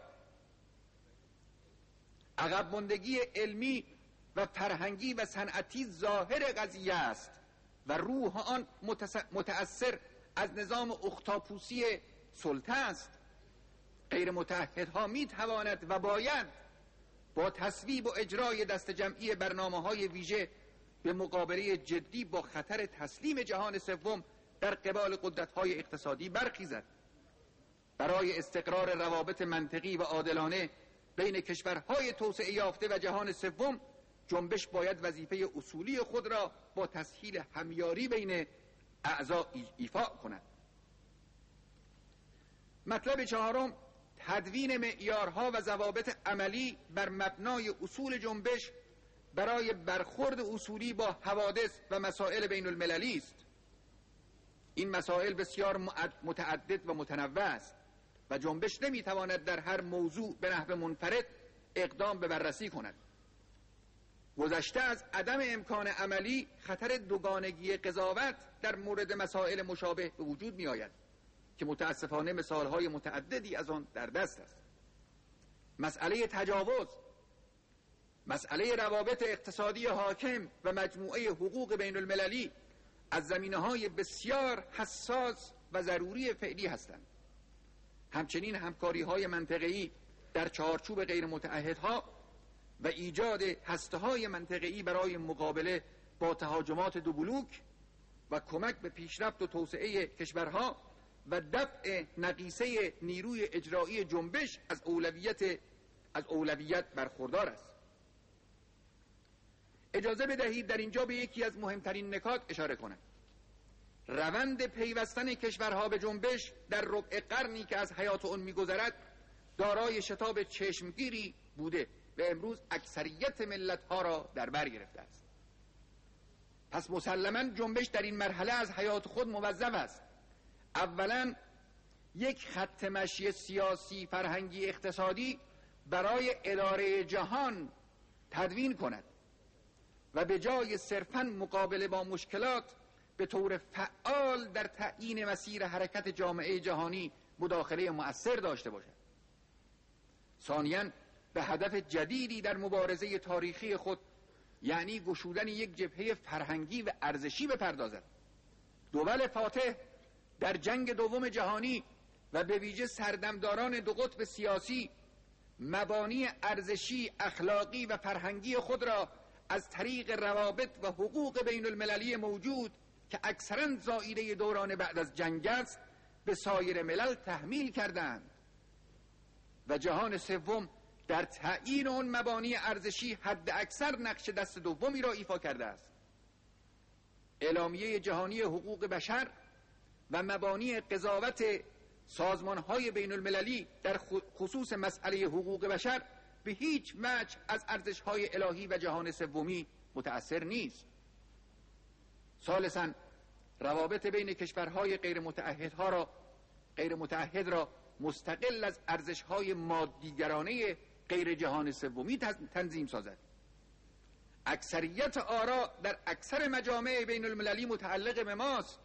عقب ماندگی علمی و فرهنگی و صنعتی ظاهر قضیه است و روح آن متأثر از نظام اختاپوسی سلطه است. غیر متحدها می تواند و باید با تصویب و اجرای دست جمعی برنامه‌های ویژه به مقابله جدی با خطر تسلیم جهان سوم در قبال قدرت‌های اقتصادی برخیزد. برای استقرار روابط منطقی و عادلانه بین کشورهای توسعه یافته و جهان سوم، جنبش باید وظیفه اصولی خود را با تسهیل همیاری بین اعضا ایفا کند. مطلب چهارم، تدوین معیارها و ضوابط عملی بر مبنای اصول جنبش برای برخورد اصولی با حوادث و مسائل بین المللی است. این مسائل بسیار متعدد و متنوع است و جنبش نمیتواند در هر موضوع به نحو منفرد اقدام به بررسی کند. گذشته از عدم امکان عملی، خطر دوگانگی قضاوت در مورد مسائل مشابه به وجود می آید که متاسفانه مثالهای متعددی از آن در دست است. مسئله تجاوز، مسئله روابط اقتصادی حاکم و مجموعه حقوق بین المللی از زمینه‌های بسیار حساس و ضروری فعلی هستند. همچنین همکاری‌های منطقه‌ای در چارچوب غیر متعهدها و ایجاد هسته‌های منطقه‌ای برای مقابله با تهاجمات دو بلوک و کمک به پیشرفت و توسعه کشورها و دفع نقیصه نیروی اجرایی جنبش از اولویت برخوردار است. اجازه بدهید در اینجا به یکی از مهمترین نکات اشاره کنم. روند پیوستن کشورها به جنبش در ربع قرنی که از حیات آن می‌گذرد دارای شتاب چشمگیری بوده و امروز اکثریت ملت‌ها را در بر گرفته است. پس مسلماً جنبش در این مرحله از حیات خود موظف است اولاً یک خط مشی سیاسی، فرهنگی، اقتصادی برای اداره جهان تدوین کند و به جای صرفاً مقابله با مشکلات به طور فعال در تعیین مسیر حرکت جامعه جهانی مداخله مؤثر داشته باشد. ثانیاً به هدف جدیدی در مبارزه تاریخی خود، یعنی گشودن یک جبهه فرهنگی و ارزشی بپردازد. دول فاتح در جنگ دوم جهانی و به ویژه سردمداران دو قطب سیاسی مبانی ارزشی، اخلاقی و فرهنگی خود را از طریق روابط و حقوق بین المللی موجود که اکثراً زائیده دوران بعد از جنگ است به سایر ملل تحمیل کردند و جهان سوم در تعیین آن مبانی ارزشی حد اکثر نقش دست دومی را ایفا کرده است. اعلامیه جهانی حقوق بشر و مبانی قضاوت سازمان‌های بین المللی در خصوص مسئله حقوق بشر به هیچ وجه از ارزش‌های الهی و جهان سومی متأثر نیست. ثالثاً روابط بین کشورهای غیر متعهد را مستقل از ارزش‌های مادیگرانه غیر جهان سومی تنظیم سازد. اکثریت آرا در اکثر مجامع بین المللی متعلق به ماست.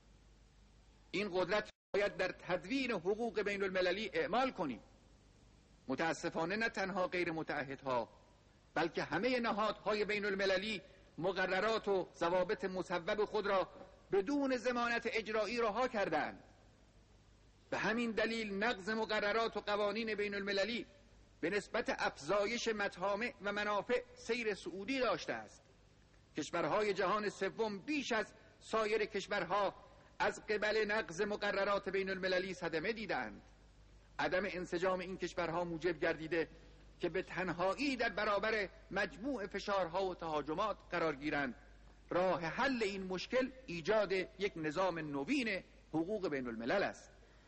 این قدرت باید در تدوین حقوق بین المللی اعمال کنیم. متاسفانه نه تنها غیر متعهدها بلکه همه نهادهای بین المللی مقررات و ضوابط مصوب خود را بدون ضمانت اجرایی رها کردند. به همین دلیل نقض مقررات و قوانین بین المللی به نسبت افزایش مطامع و منافع سیر صعودی داشته است کشورهای جهان سوم بیش از سایر کشورها از قبل نقض مقررات بین المللی صدمه دیدند. عدم انسجام این کشورها موجب گردیده که به تنهایی در برابر مجموع فشارها و تهاجمات قرار گیرند. راه حل این مشکل ایجاد یک نظام نوین حقوق بین الملل است.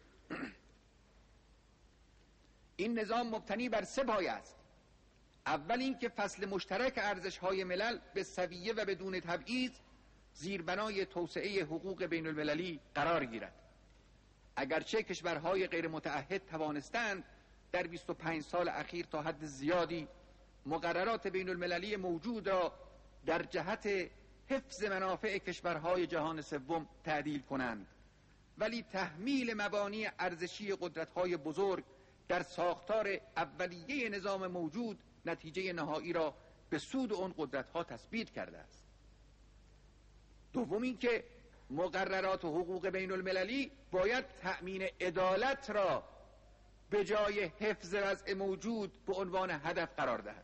این نظام مبتنی بر 3 پایه است. اول این که فصل مشترک ارزش‌های ملل به سویه و بدون تبعیض زیربنای توسعه حقوق بین المللی قرار گیرد. اگرچه کشورهای غیر متعهد توانستند در 25 سال اخیر تا حد زیادی مقررات بین المللی موجود را در جهت حفظ منافع کشورهای جهان سوم تعدیل کنند، ولی تحمیل مبانی ارزشی قدرت‌های بزرگ در ساختار اولیه نظام موجود نتیجه نهایی را به سود آن قدرت‌ها تثبیت کرده است. دوم این که مقررات و حقوق بین المللی باید تأمین عدالت را به جای حفظ وضع موجود به عنوان هدف قرار دهد.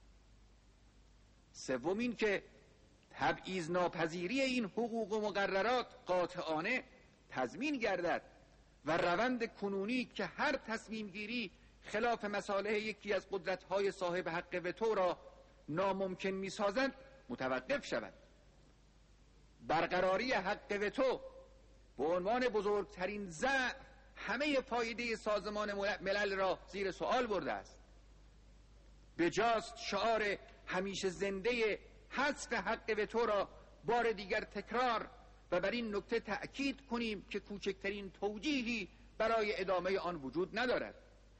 سوم این که تبعیض ناپذیری این حقوق و مقررات قاطعانه تضمین گردد و روند کنونی که هر تصمیم گیری خلاف مصالح یکی از قدرت‌های صاحب حق وتو را ناممکن می‌سازد متوقف شود. برقراری حق وتو به عنوان بزرگترین ضعف همه فایده سازمان ملل را زیر سوال برده است. بجاست شعار همیشه زنده حذف حق وتو را بار دیگر تکرار و بر این نکته تأکید کنیم که کوچکترین توجیهی برای ادامه آن وجود ندارد.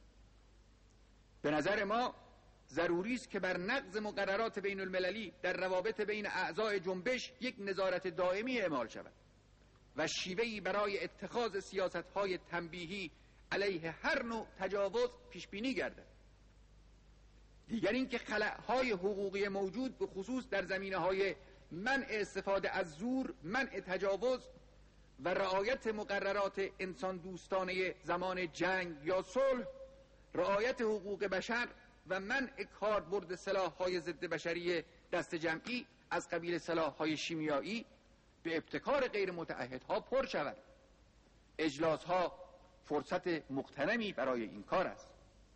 به نظر ما ضروری است که بر نقض مقررات بین المللی در روابط بین اعضای جنبش یک نظارت دائمی اعمال شود و شیوهی برای اتخاذ سیاست‌های تنبیهی علیه هر نوع تجاوز پیش بینی گردد. دیگر اینکه خلأهای حقوقی موجود به خصوص در زمینه‌های منع استفاده از زور، منع تجاوز و رعایت مقررات انسان دوستانه زمان جنگ یا صلح، رعایت حقوق بشر و منع کاربرد سلاح‌های ضد بشری دست جمعی از قبیل سلاح‌های شیمیایی به ابتکار غیر متعهدها پر شود. اجلاس‌ها فرصت مغتنمی برای این کار است.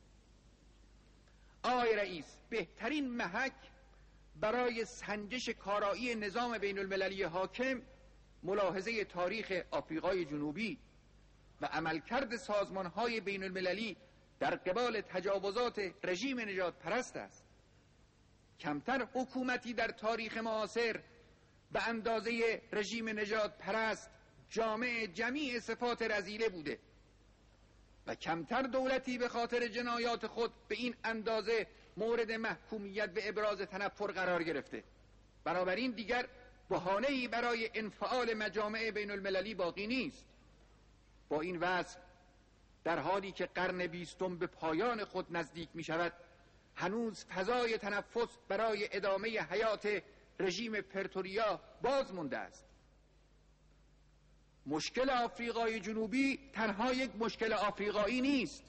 آقای رئیس، بهترین محک برای سنجش کارایی نظام بین المللی حاکم ملاحظه تاریخ آفریقای جنوبی و عملکرد سازمان‌های بین المللی در قبال تجاوزات رژیم نژاد پرست است. کمتر حکومتی در تاریخ معاصر به اندازه رژیم نژاد پرست جامع جمیع صفات رذیله بوده و کمتر دولتی به خاطر جنایات خود به این اندازه مورد محکومیت و ابراز تنفر قرار گرفته. بنابراین دیگر بهانه‌ای برای انفعال مجامع بین المللی باقی نیست. با این وضع در حالی که قرن 20 به پایان خود نزدیک می شود، هنوز فضای تنفس برای ادامه حیات رژیم پرتوریا باز مونده است. مشکل آفریقای جنوبی تنها یک مشکل آفریقایی نیست.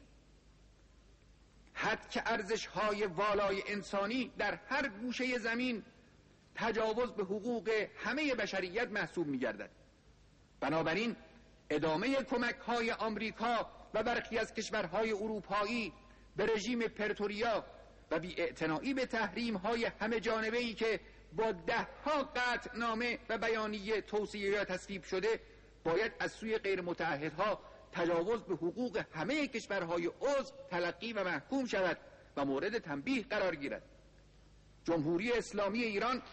حد که ارزش‌های والای انسانی در هر گوشه زمین تجاوز به حقوق همه بشریت محسوب می‌گردد. بنابراین ادامه کمک‌های آمریکا و برخی از کشورهای اروپایی به رژیم پرتوریا و بی‌اعتنایی به تحریم‌های همه جانبه‌ای که با 10 قطعنامه و بیانیه توصیه یا تصویب شده باید از سوی غیر متعهدها تجاوز به حقوق همه کشورهای عضو تلقی و محکوم شود و مورد تنبیه قرار گیرد. جمهوری اسلامی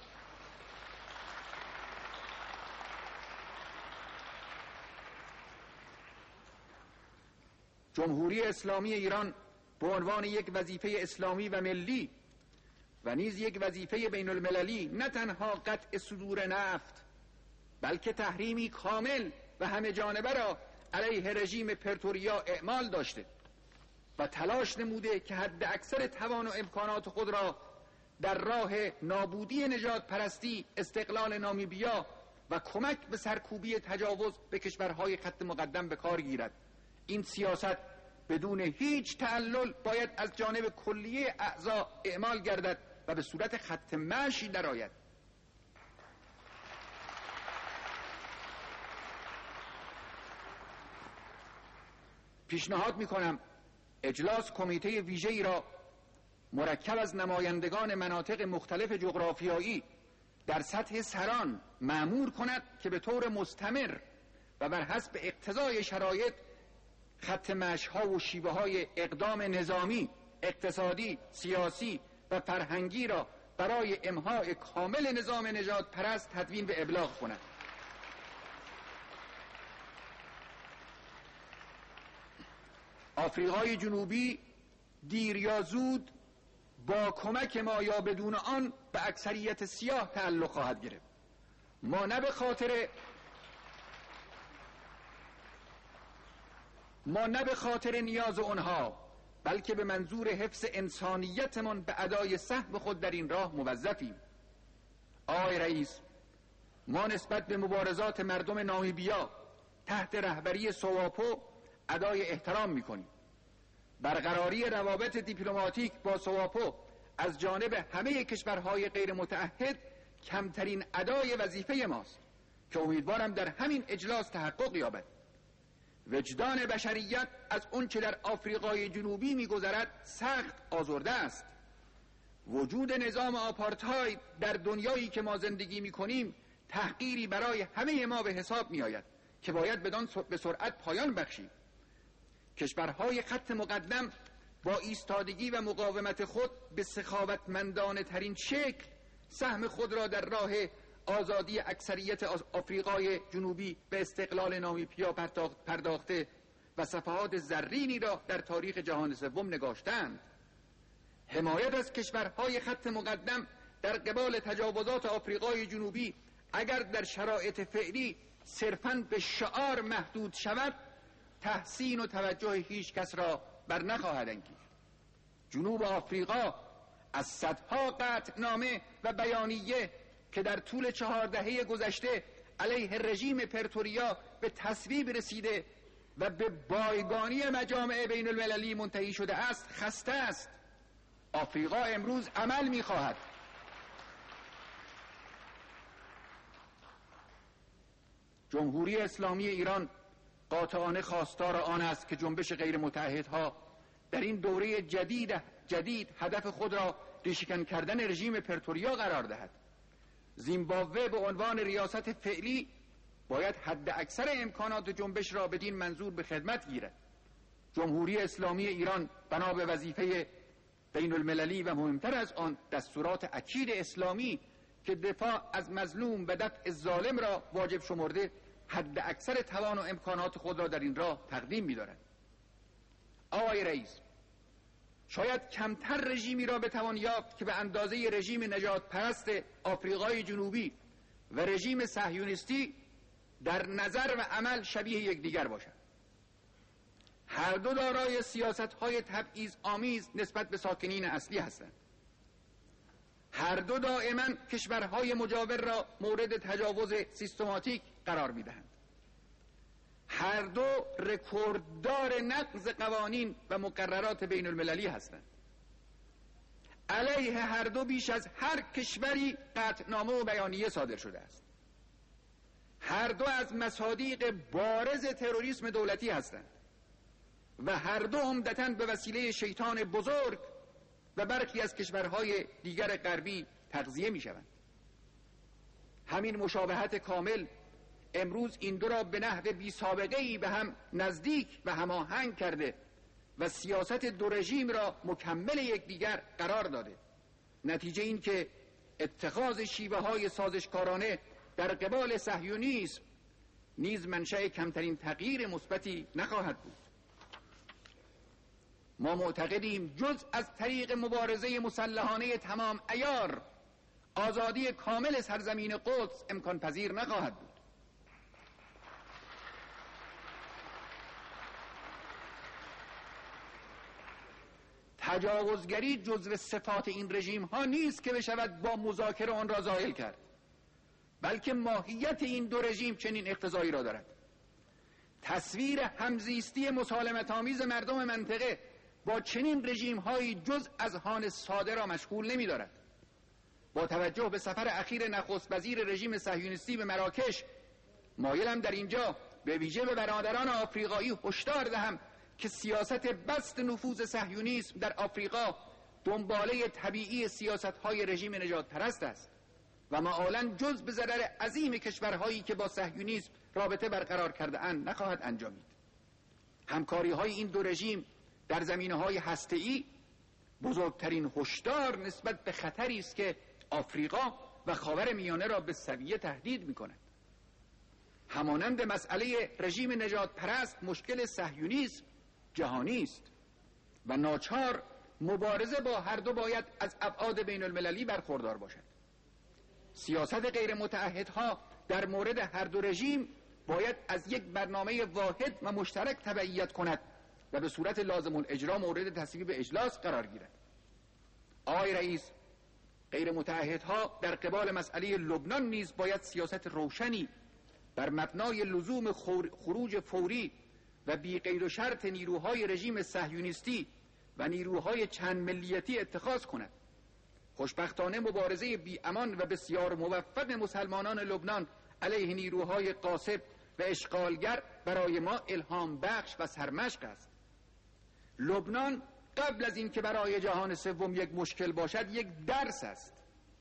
ایران به عنوان یک وظیفه اسلامی و ملی و نیز یک وظیفه بین المللی نه تنها قطع صدور نفت بلکه تحریمی کامل و همه جانبه را علیه رژیم پرتوریا اعمال داشته و تلاش نموده که حد اکثر توان و امکانات خود را در راه نابودی نژاد پرستی، استقلال نامیبیا و کمک به سرکوبی تجاوز به کشورهای خط مقدم به کار گیرد. این سیاست بدون هیچ تعلل باید از جانب کلیه اعضا اعمال گردد و به صورت خط مشی درآید. پیشنهاد میکنم اجلاس کمیته ویژه‌ای را مرکب از نمایندگان مناطق مختلف جغرافیایی در سطح سران مأمور کند که به طور مستمر و بر حسب اقتضای شرایط خط مشی‌ها و شیوه‌های اقدام نظامی، اقتصادی، سیاسی و فرهنگی را برای امحاء کامل نظام نژاد پرست تدوین و ابلاغ کند. آفریقای جنوبی دیر یا زود با کمک ما یا بدون آن به اکثریت سیاه تعلق خواهد گرفت. ما نه به خاطر نیاز آنها، بلکه به منظور حفظ انسانیتمان به ادای سهم خود در این راه موظفیم. آقای رئیس، ما نسبت به مبارزات مردم نامیبیا تحت رهبری سواپو ادای احترام میکنیم. برقراری روابط دیپلماتیک با سواپو از جانب همه کشورهای غیر متعهد کمترین ادای وظیفه ماست که امیدوارم در همین اجلاس تحقق یابد. وجدان بشریت از اون چه در آفریقای جنوبی میگذرد سخت آزرده است. وجود نظام آپارتاید در دنیایی که ما زندگی میکنیم تحقیری برای همه ما به حساب میآید که باید بدان به سرعت پایان بخشیم. کشورهای خط مقدم با ایستادگی و مقاومت خود به سخاوتمندانه ترین شکل سهم خود را در راه آزادی اکثریت آفریقای جنوبی به استقلال نامیبیا پرداخته و صفحات زرینی را در تاریخ جهان سوم نگاشتند. حمایت از کشورهای خط مقدم در قبال تجاوزات آفریقای جنوبی اگر در شرایط فعلی صرفاً به شعار محدود شود، تحسین و توجه هیچ کس را بر نخواهد انگیخت. جنوب آفریقا از صدها قطعنامه و بیانیه که در طول 4 دهه گذشته علیه رژیم پرتوریا به تصویب رسیده و به بایگانی مجامع بین المللی منتهی شده است خسته است. آفریقا امروز عمل می‌خواهد. جمهوری اسلامی ایران قاطعانه خواستار آن است که جنبش غیر متعهدها در این دوره جدید هدف خود را ریشه‌کن کردن رژیم پرتوریا قرار دهد. زیمبابوه به عنوان ریاست فعلی باید حد اکثر امکانات جنبش را بدین منظور به خدمت گیرد. جمهوری اسلامی ایران بنا به وظیفه بین المللی و مهمتر از آن دستورات اکید اسلامی که دفاع از مظلوم و دفع ظالم را واجب شمرده حد اکثر توان و امکانات خود را در این راه تقدیم می‌دارد. آقای رئیس، شاید کمتر رژیمی را بتوان یافت که به اندازه رژیم نجات پرست آفریقای جنوبی و رژیم صهیونیستی در نظر و عمل شبیه یکدیگر باشد. هر دو دارای سیاست‌های تبعیض آمیز نسبت به ساکنین اصلی هستند. هر دو دائما کشورهای مجاور را مورد تجاوز سیستماتیک قرار می‌دهند. هر دو رکورددار نقض قوانین و مقررات بین المللی هستند. علیه هر دو بیش از هر کشوری قطعنامه و بیانیه صادر شده است. هر دو از مصادیق بارز تروریسم دولتی هستند و هر دو عمدتاً به وسیله شیطان بزرگ و برخی از کشورهای دیگر غربی تغذیه می شوند. همین مشابهت کامل امروز این دو را به نحو بی سابقه‌ای به هم نزدیک و هماهنگ کرده و سیاست دو رژیم را مکمل یکدیگر قرار داده. نتیجه این که اتخاذ شیوه‌های سازشکارانه در قبال صهیونیسم نیز منشأ کمترین تغییر مثبتی نخواهد بود. ما معتقدیم جز از طریق مبارزه مسلحانه تمام عیار آزادی کامل سرزمین قدس امکان پذیر نخواهد بود. تجاوزگری جزو صفات این رژیم ها نیست که بشود با مذاکره آن را زائل کرد، بلکه ماهیت این دو رژیم چنین اقتضایی را دارد. تصویر همزیستی مسالمت آمیز مردم منطقه با چنین رژیم هایی جز از هان ساده را مشغول نمی دارد. با توجه به سفر اخیر نخست وزیر رژیم صهیونیستی به مراکش، مایلم در اینجا به ویژه به برادران آفریقایی هشدار دهم که سیاست بسط نفوذ صهیونیسم در آفریقا دنباله طبیعی سیاست‌های رژیم نجات پرست است و معالاً جز به ضرر عظیم کشورهایی که با صهیونیسم رابطه برقرار کرده اند نخواهد انجامید. همکاری‌های این دو رژیم در زمینه‌های هسته‌ای بزرگترین هشدار نسبت به خطری است که آفریقا و خاورمیانه را به سویه تهدید می‌کند. همانند مسئله رژیم نجات پرست، مشکل صهیونیسم جهانی است و ناچار مبارزه با هر دو باید از ابعاد بین المللی برخوردار باشد. سیاست غیر متعهدها در مورد هر دو رژیم باید از یک برنامه واحد و مشترک تبعیت کند و به صورت لازم الاجرا مورد تصویب اجلاس قرار گیرد. آقای رئیس، غیر متعهدها در قبال مسئله لبنان نیز باید سیاست روشنی بر مبنای لزوم خروج فوری و بی قید و شرط نیروهای رژیم صهیونیستی و نیروهای چند ملیتی اتخاذ کند. خوشبختانه مبارزه بی امان و بسیار موفق مسلمانان لبنان علیه نیروهای غاصب و اشغالگر برای ما الهام بخش و سرمشق است. لبنان قبل از اینکه برای جهان سوم یک مشکل باشد یک درس است.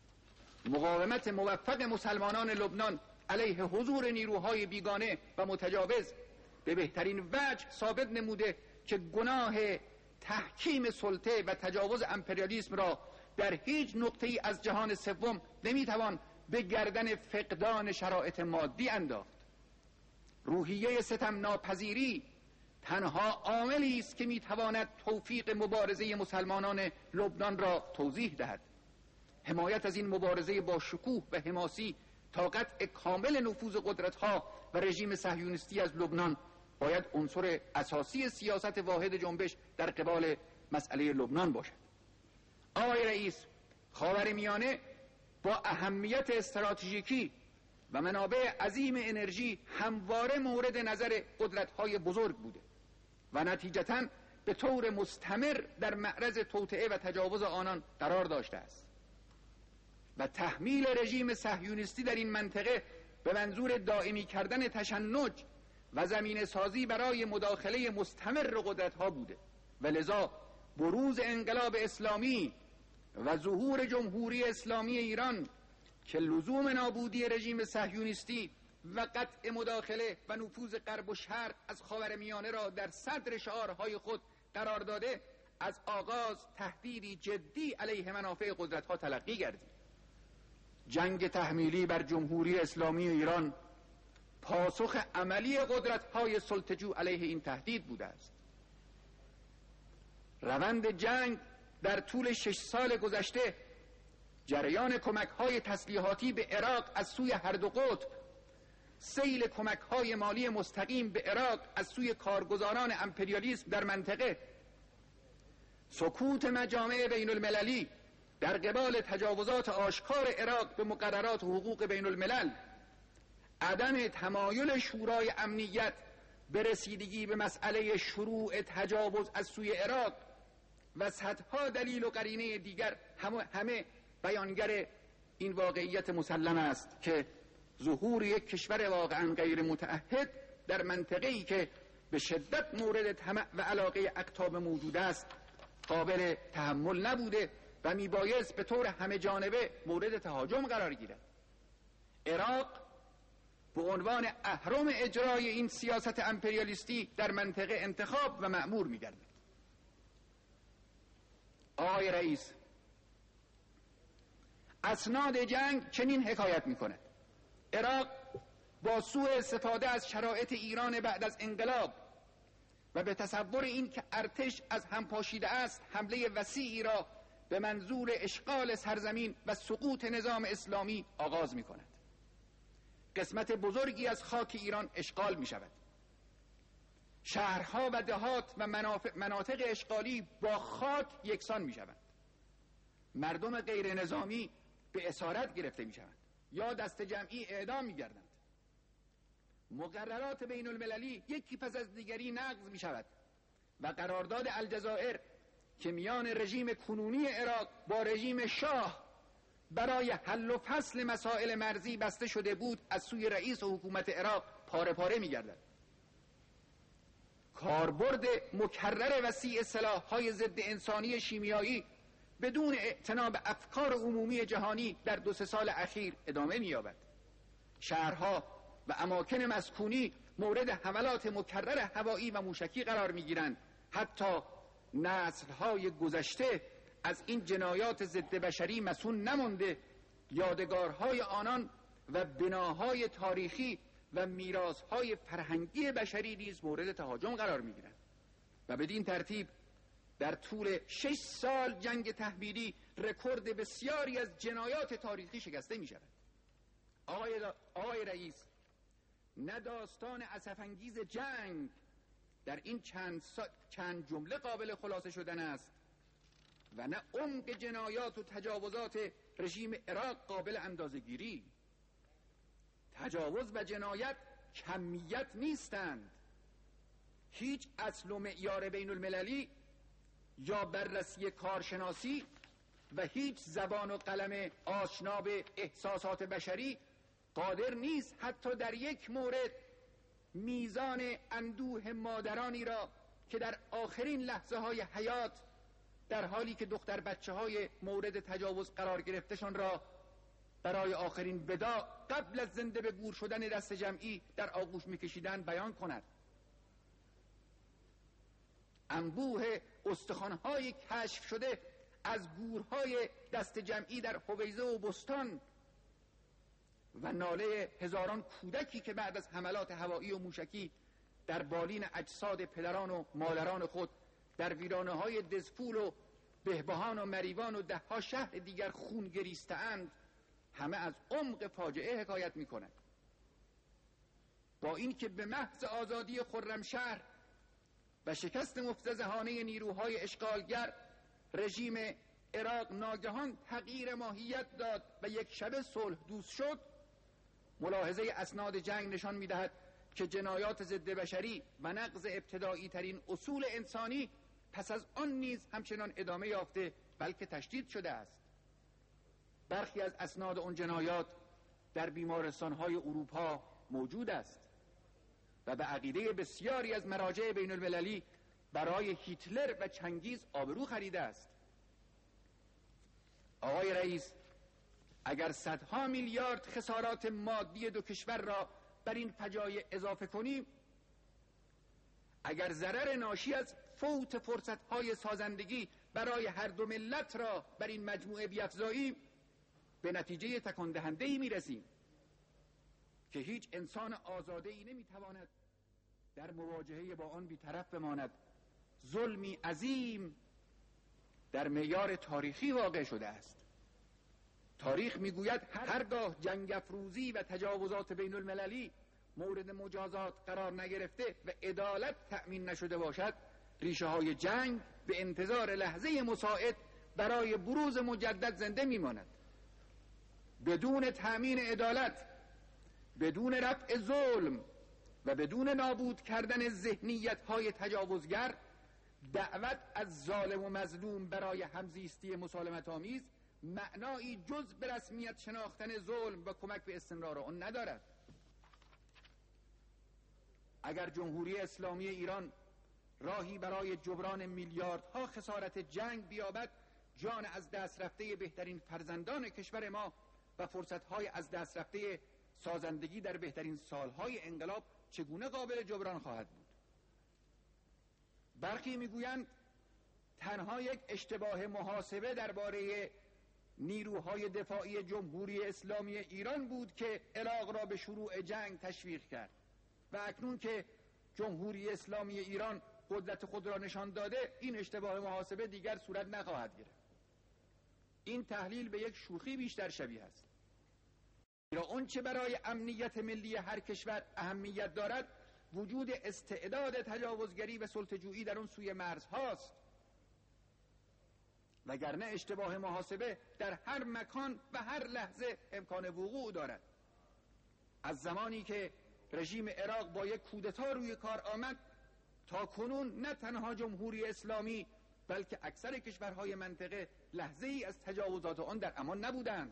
مقاومت موفق مسلمانان لبنان علیه حضور نیروهای بیگانه و متجاوز به بهترین وجه ثابت نموده که گناه تحکیم سلطه و تجاوز امپریالیسم را در هیچ نقطه‌ای از جهان سوم نمیتوان به گردن فقدان شرایط مادی انداخت. روحیه ستم ناپذیری تنها عاملی است که میتواند توفیق مبارزه مسلمانان لبنان را توضیح دهد. حمایت از این مبارزه با شکوه و حماسی تا قطع کامل نفوذ قدرت‌ها و رژیم صهیونیستی از لبنان باید عنصر اساسی سیاست واحد جنبش در قبال مسئله لبنان باشد. آقای رئیس، خاورمیانه با اهمیت استراتژیکی و منابع عظیم انرژی همواره مورد نظر قدرت‌های بزرگ بوده و نتیجتاً به طور مستمر در معرض توطئه و تجاوز آنان قرار داشته است و تحمیل رژیم صهیونیستی در این منطقه به منظور دائمی کردن تشنج و زمینه سازی برای مداخله مستمر قدرت‌ها بوده و لذا بروز انقلاب اسلامی و ظهور جمهوری اسلامی ایران که لزوم نابودی رژیم صهیونیستی و قطع مداخله و نفوذ غرب و شرق از خاورمیانه را در صدر شعارهای خود قرار داده، از آغاز تهدیدی جدی علیه منافع قدرت‌ها تلقی گردید. جنگ تحمیلی بر جمهوری اسلامی ایران پاسخ عملی قدرت‌های سلطه‌جو علیه این تهدید بوده است. روند جنگ در طول 6 سال گذشته، جریان کمک‌های تسلیحاتی به عراق از سوی هر دو قطب، سیل کمک‌های مالی مستقیم به عراق از سوی کارگزاران امپریالیسم در منطقه، سکوت مجامع بین المللی در قبال تجاوزات آشکار عراق به مقررات حقوق بین الملل، عدم تمایل شورای امنیت به رسیدگی به مسئله شروع تجاوز از سوی عراق و صدها دلیل و قرینه دیگر همه بیانگر این واقعیت مسلم است که ظهور یک کشور واقعا غیر متعهد در منطقه‌ای که به شدت مورد طمع و علاقه اقطاب موجود است قابل تحمل نبوده و میبایست به طور همه جانبه مورد تهاجم قرار گیرد. عراق به عنوان اهرم اجرای این سیاست امپریالیستی در منطقه انتخاب و مأمور می‌گردد. آقای رئیس، اسناد جنگ چنین حکایت می‌کند: عراق با سوء استفاده از شرایط ایران بعد از انقلاب و به تصور این که ارتش از هم پاشیده است، حمله وسیعی را به منظور اشغال سرزمین و سقوط نظام اسلامی آغاز می‌کند. قسمت بزرگی از خاک ایران اشغال می‌شود. شهرها و دهات و مناطق اشغالی با خاک یکسان می‌شوند. مردم غیر نظامی به اسارت گرفته می‌شوند یا دست جمعی اعدام می‌گردند. مقررات بین المللی یکی پس از دیگری نقض می‌شود و قرارداد الجزایر که میان رژیم کنونی عراق با رژیم شاه برای حل و فصل مسائل مرزی بسته شده بود از سوی رئیس حکومت عراق پاره پاره می‌گردد. کاربرد مکرر وسیع سلاح‌های ضد انسانی شیمیایی بدون اعتنا به افکار عمومی جهانی در 2-3 سال اخیر ادامه می‌یابد. شهرها و اماکن مسکونی مورد حملات مکرر هوایی و موشکی قرار می‌گیرند. حتی نسل‌های گذشته از این جنایات ضد بشری مسئول نمانده، یادگارهای آنان و بناهای تاریخی و میراث‌های فرهنگی بشری نیز مورد تهاجم قرار می‌گیرند و بدین ترتیب در طول 6 سال جنگ تحمیلی رکورد بسیاری از جنایات تاریخی شکسته می‌شود. آقای رئیس، نه داستان اسف‌انگیز جنگ در این چند جمله قابل خلاصه شدن است و نه عمق جنایات و تجاوزات رژیم عراق قابل اندازه‌گیری. تجاوز و جنایت کمیت نیستند. هیچ اصل و معیار بین المللی یا بررسی کارشناسی و هیچ زبان و قلم آشنا به احساسات بشری قادر نیست حتی در یک مورد میزان اندوه مادرانی را که در آخرین لحظه های حیات در حالی که دختر بچه های مورد تجاوز قرار گرفتشان را برای آخرین وداع قبل از زنده به گور شدن دست جمعی در آغوش میکشیدن بیان کند. انبوه استخوان‌های کشف شده از گورهای دست جمعی در حویزه و بستان و ناله هزاران کودکی که بعد از حملات هوایی و موشکی در بالین اجساد پدران و مادران خود در ویرانه‌های دزفول و بهبهان و مریوان و 10 شهر دیگر خون گریسته‌اند، همه از عمق فاجعه حکایت می‌کند. با اینکه به محض آزادی خرمشهر و شکست مفتضحانه نیروهای اشغالگر، رژیم عراق ناگهان تغییر ماهیت داد و یک شب صلح دوست شد، ملاحظه اسناد جنگ نشان می‌دهد که جنایات ضد بشری و نقض ابتدایی ترین اصول انسانی پس از آن نیز همچنان ادامه یافته بلکه تشدید شده است. برخی از اسناد آن جنایات در بیمارستان‌های اروپا موجود است و به عقیده بسیاری از مراجع بین المللی برای هیتلر و چنگیز آبرو خریده است. آقای رئیس، اگر صدها میلیارد خسارات مادی 2 کشور را بر این فجایع اضافه کنیم، اگر ضرر ناشی از فوت فرصت‌های سازندگی برای هر 2 ملت را بر این مجموعه بیفزاییم، به نتیجه تکان دهنده‌ای میرسیم که هیچ انسان آزاده‌ای نمیتواند در مواجهه با آن بی‌طرف بماند. ظلمی عظیم در معیار تاریخی واقع شده است. تاریخ میگوید هرگاه جنگ افروزی و تجاوزات بین المللی مورد مجازات قرار نگرفته و عدالت تأمین نشده باشد، ریشه های جنگ به انتظار لحظه مساعد برای بروز مجدد زنده میماند. بدون تأمین عدالت، بدون رفع ظلم و بدون نابود کردن ذهنیت‌های تجاوزگر، دعوت از ظالم و مظلوم برای همزیستی مسالمت‌آمیز معنایی جز به رسمیت شناختن ظلم و کمک به استمرار آن ندارد. اگر جمهوری اسلامی ایران راهی برای جبران میلیاردها خسارت جنگ بیابد، جان از دست رفته بهترین فرزندان کشور ما و فرصت‌های از دست رفته سازندگی در بهترین سالهای انقلاب چگونه قابل جبران خواهد بود؟ برخی میگویند تنها یک اشتباه محاسبه درباره نیروهای دفاعی جمهوری اسلامی ایران بود که عراق را به شروع جنگ تشویق کرد و اکنون که جمهوری اسلامی ایران قدرت خود را نشان داده، این اشتباه محاسبه دیگر صورت نخواهد گرفت. این تحلیل به یک شوخی بیشتر شبیه است. اون چه برای امنیت ملی هر کشور اهمیت دارد، وجود استعداد تجاوزگری و سلطه‌جویی در اون سوی مرزهاست، وگرنه اشتباه محاسبه در هر مکان و هر لحظه امکان وقوع دارد. از زمانی که رژیم عراق با یک کودتا روی کار آمد تا کنون نه تنها جمهوری اسلامی بلکه اکثر کشورهای منطقه لحظه ای از تجاوزات آن در امان نبودند.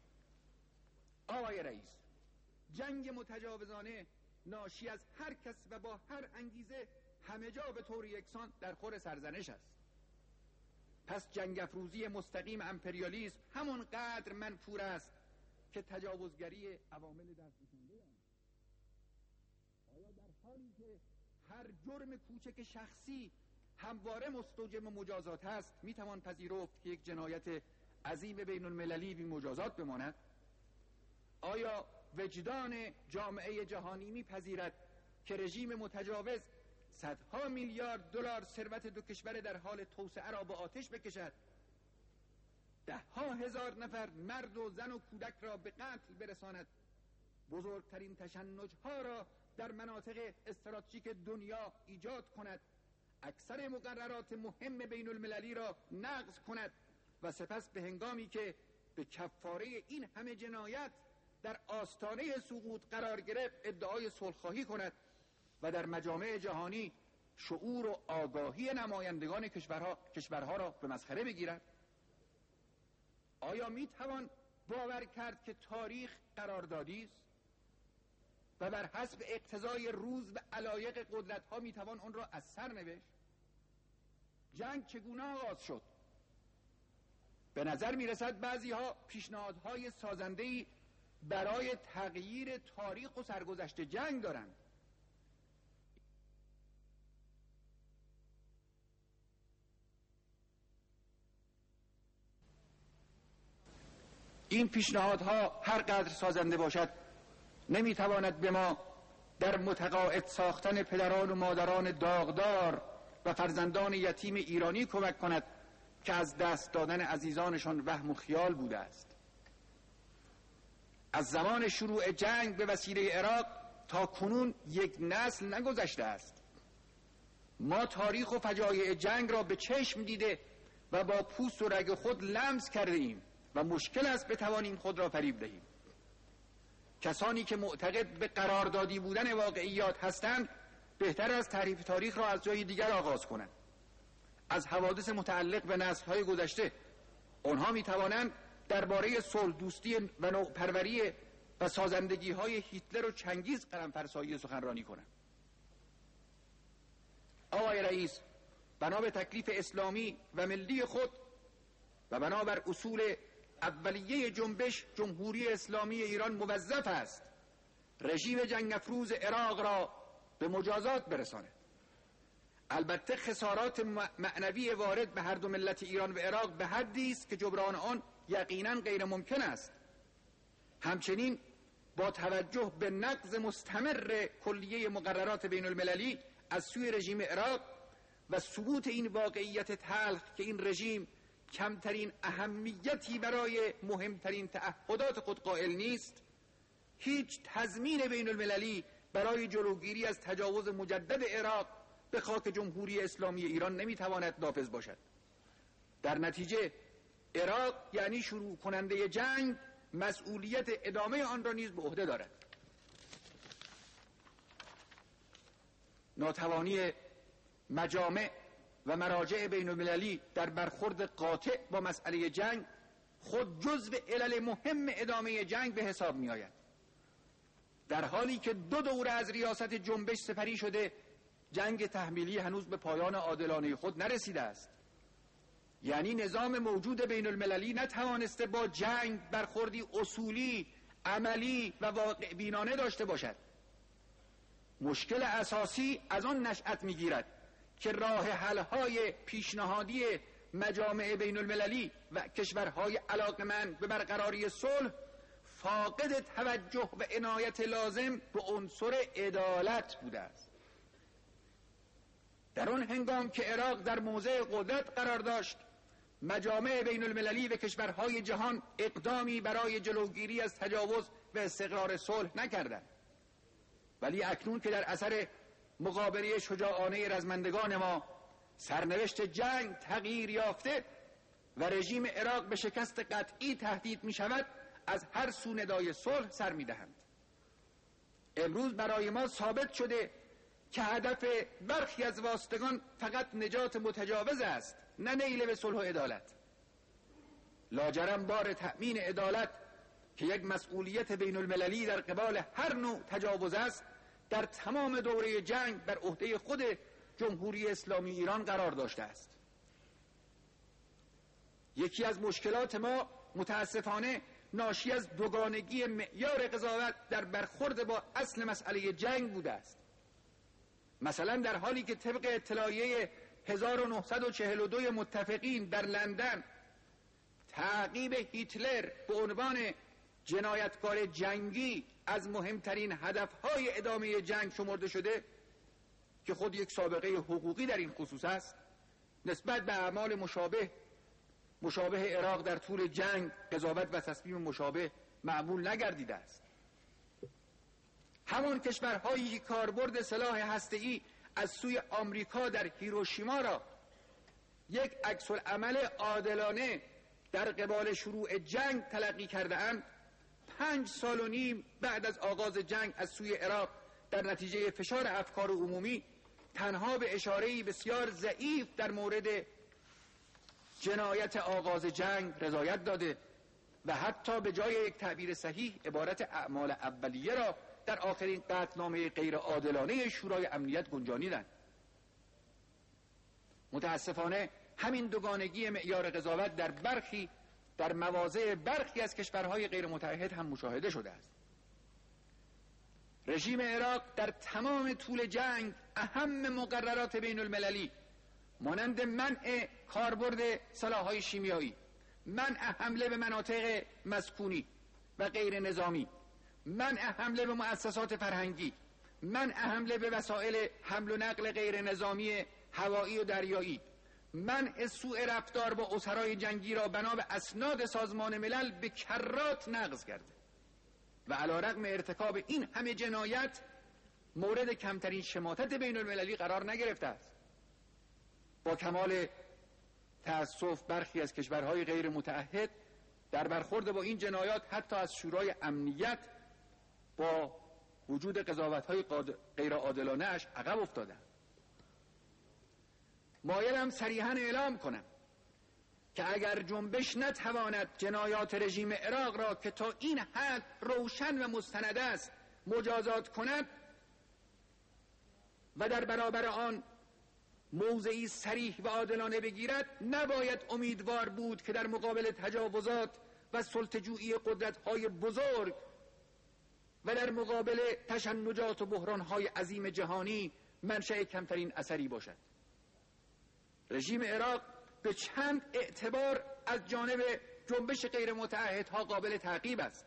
آقای رئیس، جنگ متجاوزانه ناشی از هر کس و با هر انگیزه همه جا به طور یکسان در خور سرزنش است. پس جنگ افروزی مستقیم امپریالیسم همون قدر منفور است که تجاوزگری عوامل دستنشانده است. آیا در حالی که هر جرم کوچک شخصی همواره مستوجب مجازات است میتوان پذیرفت که یک جنایت عظیم بین المللی بی مجازات بماند؟ آیا وجدان جامعه جهانی میپذیرد که رژیم متجاوز صدها میلیارد دلار ثروت دو کشور در حال توسعه را به آتش بکشد، دهها هزار نفر مرد و زن و کودک را به قتل برساند، بزرگترین تشنج‌ها را در مناطق استراتژیک دنیا ایجاد کند، اکثر مقررات مهم بین المللی را نقض کند و سپس به هنگامی که به کفاره این همه جنایت در آستانه سقوط قرار گرفت ادعای صلح‌خواهی کند و در مجامع جهانی شعور و آگاهی نمایندگان کشورها را به مسخره بگیرد؟ آیا میتوان باور کرد که تاریخ قراردادی است و بر حسب اقتضای روز و علایق قدرت‌ها میتوان آن را از سر نوشت؟ جنگ چگونه آغاز شد؟ به نظر میرسد بعضی‌ها پیشنهادهای سازنده‌ای برای تغییر تاریخ و سرگذشت جنگ دارند. این پیشنهادها هر قدر سازنده باشد نمیتواند به ما در متقاعد ساختن پدران و مادران داغدار و فرزندان یتیم ایرانی کمک کند که از دست دادن عزیزانشان وهم و خیال بوده است. از زمان شروع جنگ به وسیله عراق تا کنون یک نسل نگذشته است. ما تاریخ و فجایع جنگ را به چشم دیده و با پوست و رگ خود لمس کرده ایم و مشکل است بتوانیم خود را فریب دهیم. کسانی که معتقد به قراردادی بودن واقعیات هستند بهتر از تعریف تاریخ را از جای دیگر آغاز کنند. از حوادث متعلق به نسل‌های گذشته آنها می‌توانند درباره صلح دوستی و نوپروری و سازندگی‌های هیتلر و چنگیز قلم‌فرسایی سخنرانی کنند. آقای رئیس، بنا به تکلیف اسلامی و ملی خود و بنابر اصول اولیه جنبش جمهوری اسلامی ایران موظف است رژیم جنگ افروز عراق را به مجازات برساند. البته خسارات معنوی وارد به هر دو ملت ایران و عراق به حدی است که جبران آن یقینا غیر ممکن است. همچنین با توجه به نقض مستمر کلیه مقررات بین المللی از سوی رژیم عراق و ثبوت این واقعیت تلخ که این رژیم کمترین اهمیتی برای مهمترین تعهدات خود قائل نیست، هیچ تضمین بین المللی برای جلوگیری از تجاوز مجدد عراق به خاک جمهوری اسلامی ایران نمیتواند نافذ باشد. در نتیجه عراق یعنی شروع کننده جنگ مسئولیت ادامه آن را نیز به عهده دارد. ناتوانی مجامع و مراجع بین المللی در برخورد قاطع با مسئله جنگ خود جزو علل مهم ادامه جنگ به حساب می آید. در حالی که 2 دوره از ریاست جنبش سپری شده، جنگ تحمیلی هنوز به پایان عادلانه خود نرسیده است. یعنی نظام موجود بین المللی نتوانسته با جنگ برخوردی اصولی، عملی و واقع بینانه داشته باشد. مشکل اساسی از آن نشأت می‌گیرد که راه حل‌های پیشنهادی مجامع بین المللی و کشورهای علاقمند به برقراری صلح فاقد توجه و عنایت لازم به عنصر عدالت بوده است. در آن هنگام که عراق در موضع قدرت قرار داشت، مجامع بین المللی و کشورهای جهان اقدامی برای جلوگیری از تجاوز و استقرار صلح نکردند. ولی اکنون که در اثر مقابله شجاعانه رزمندگان ما سرنوشت جنگ تغییر یافته و رژیم عراق به شکست قطعی تهدید می شود، از هر سو ندای صلح سر می دهند. امروز برای ما ثابت شده که هدف برخی از واسطگان فقط نجات متجاوز است، نه نیل به صلح و عدالت. لاجرم بار تأمین عدالت که یک مسئولیت بین المللی در قبال هر نوع تجاوز است، در تمام دوره جنگ بر عهده خود جمهوری اسلامی ایران قرار داشته است. یکی از مشکلات ما متاسفانه ناشی از دوگانگی معیار قضاوت در برخورد با اصل مسئله جنگ بوده است. مثلا در حالی که طبق اطلاعیه 1942 متفقین در لندن تعقیب هیتلر به عنوان جنایتکار جنگی از مهمترین هدفهای ادامه جنگ شمرده شده که خود یک سابقه حقوقی در این خصوص است، نسبت به اعمال مشابه عراق در طول جنگ قضاوت و تصمیم مشابه معمول نگردیده است. همان کشورهایی که کاربرد سلاح هسته‌ای از سوی آمریکا در هیروشیما را یک عکس‌العمل عادلانه در قبال شروع جنگ تلقی کرده اند، 5 سال و نیم بعد از آغاز جنگ از سوی عراق در نتیجه فشار افکار عمومی تنها به اشاره‌ای بسیار ضعیف در مورد جنایت آغاز جنگ رضایت داده و حتی به جای یک تعبیر صحیح عبارت اعمال اولیه را در آخرین قطعنامه غیر عادلانه شورای امنیت گنجانیدند. متاسفانه همین دوگانگی معیار قضاوت در مواضع برخی از کشورهای غیر متعهد هم مشاهده شده است. رژیم عراق در تمام طول جنگ اهم مقررات بین المللی مانند منع کاربرد سلاح‌های شیمیایی، منع حمله به مناطق مسکونی و غیر نظامی، منع حمله به مؤسسات فرهنگی، منع حمله به وسایل حمل و نقل غیر نظامی هوایی و دریایی، منع سوء رفتار با اسرای جنگی را بنا به اسناد سازمان ملل به کرات نقض کرده و علیرغم ارتکاب این همه جنایت مورد کمترین شماتت بین المللی قرار نگرفته است. با کمال تأسف برخی از کشورهای غیر متعهد در برخورد با این جنایات حتی از شورای امنیت با وجود قضاوت‌های غیر عادلانه اش عقب افتادند. مایلم صریحاً اعلام کنم که اگر جنبش نتواند جنایات رژیم عراق را که تا این حد روشن و مستند است مجازات کند و در برابر آن موضعی صریح و عادلانه بگیرد، نباید امیدوار بود که در مقابل تجاوزات و سلطه‌جویی قدرت‌های بزرگ و در مقابل تشنجات و بحران‌های عظیم جهانی منشأ کمترین اثری باشد. رژیم عراق به چند اعتبار از جانب جنبش غیر متعهدها قابل تعقیب است.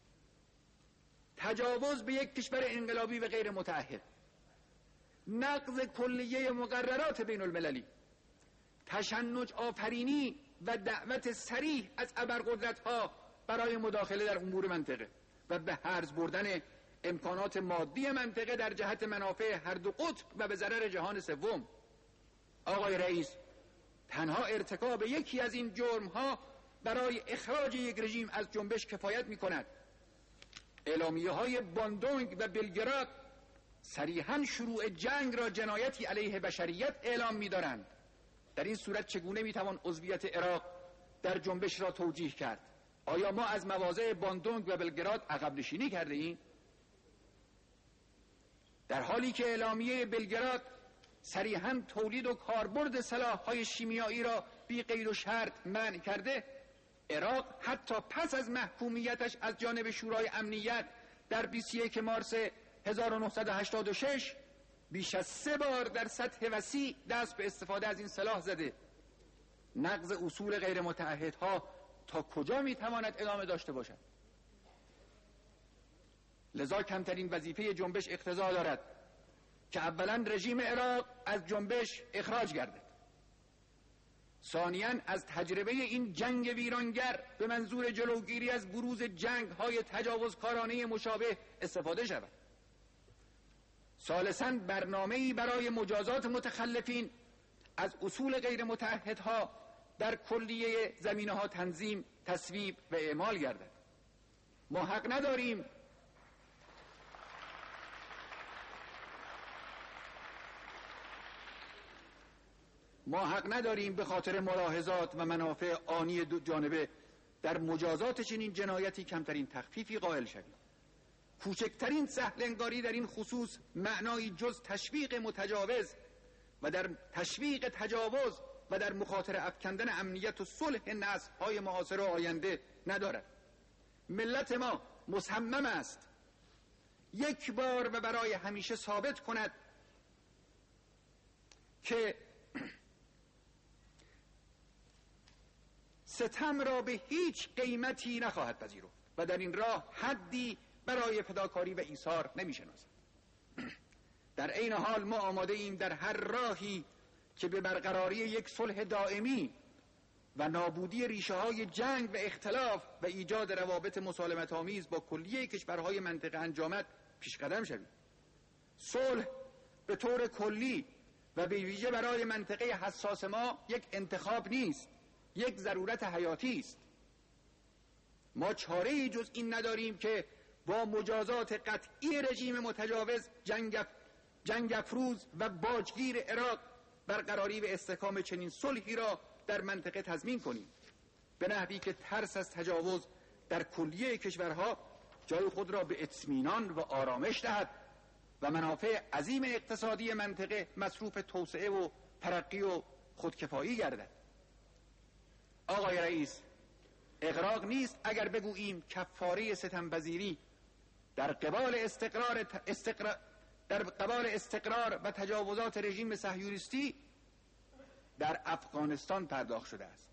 تجاوز به یک کشور انقلابی و غیر متعهد، نقض کلیه مقررات بین المللی، تشنج آفرینی و دعوت صریح از ابرقدرت‌ها برای مداخله در امور منطقه و به هرز بردن امکانات مادی منطقه در جهت منافع هر دو قطب و به ضرر جهان سوم. آقای رئیس، تنها ارتکاب یکی از این جرم‌ها برای اخراج یک رژیم از جنبش کفایت می‌کند. اعلامیه‌های باندونگ و بلگراد صریحاً شروع جنگ را جنایتی علیه بشریت اعلام می‌دارند. در این صورت چگونه می‌توان عضویت عراق در جنبش را توجیه کرد؟ آیا ما از مواضع باندونگ و بلگراد عقب نشینی کرده ایم؟ در حالی که اعلامیه بلگراد صریحاً تولید و کاربرد سلاح‌های شیمیایی را بی قید و شرط منع کرده، عراق حتی پس از محکومیتش از جانب شورای امنیت در 21 مارس 1986 بیش از 3 بار در سطح وسیع دست به استفاده از این سلاح زده. نقض اصول غیر متعهدها تا کجا میتواند ادامه داشته باشد؟ لذا کمترین وظیفه جنبش اقتضا دارد که اولا رژیم عراق از جنبش اخراج گردد، ثانیاً از تجربه این جنگ ویرانگر به منظور جلوگیری از بروز جنگ‌های تجاوزکارانه مشابه استفاده شود، ثالثاً برنامه‌ای برای مجازات متخلفین از اصول غیر متعهدها در کلیه زمینه‌ها تنظیم، تصویب و اعمال گردد. ما حق نداریم به خاطر ملاحظات و منافع آنی دو جانبه در مجازات چنین جنایتی کمترین تخفیفی قائل شویم. کوچکترین سهل‌انگاری در این خصوص معنایی جز تشویق متجاوز و در تشویق تجاوز و در مخاطره افکندن امنیت و صلح نسل‌های معاصر و آینده ندارد. ملت ما مصمم است یک بار و برای همیشه ثابت کند که ستم را به هیچ قیمتی نخواهد پذیرفت و در این راه حدی برای فداکاری و ایثار نمی‌شناسد. در عین حال ما آماده ایم در هر راهی که به برقراری یک صلح دائمی و نابودی ریشه‌های جنگ و اختلاف و ایجاد روابط مسالمت‌آمیز با کلیه کشورهای منطقه انجامد پیش قدم شویم. صلح به طور کلی و به ویژه برای منطقه حساس ما یک انتخاب نیست، یک ضرورت حیاتی است. ما چاره‌ای جز این نداریم که با مجازات قطعی رژیم متجاوز جنگ افروز و باجگیر عراق برقراری و استحکام چنین صلحی را در منطقه تضمین کنیم، به نحوی که ترس از تجاوز در کلیه کشورها جای خود را به اطمینان و آرامش دهد و منافع عظیم اقتصادی منطقه مصروف توسعه و ترقی و خودکفایی گردد. آقای رئیس، اغراق نیست اگر بگوییم کفاره ستمپذیری در قبال استقرار و تجاوزات رژیم صهیونیستی در افغانستان پرداخت شده است.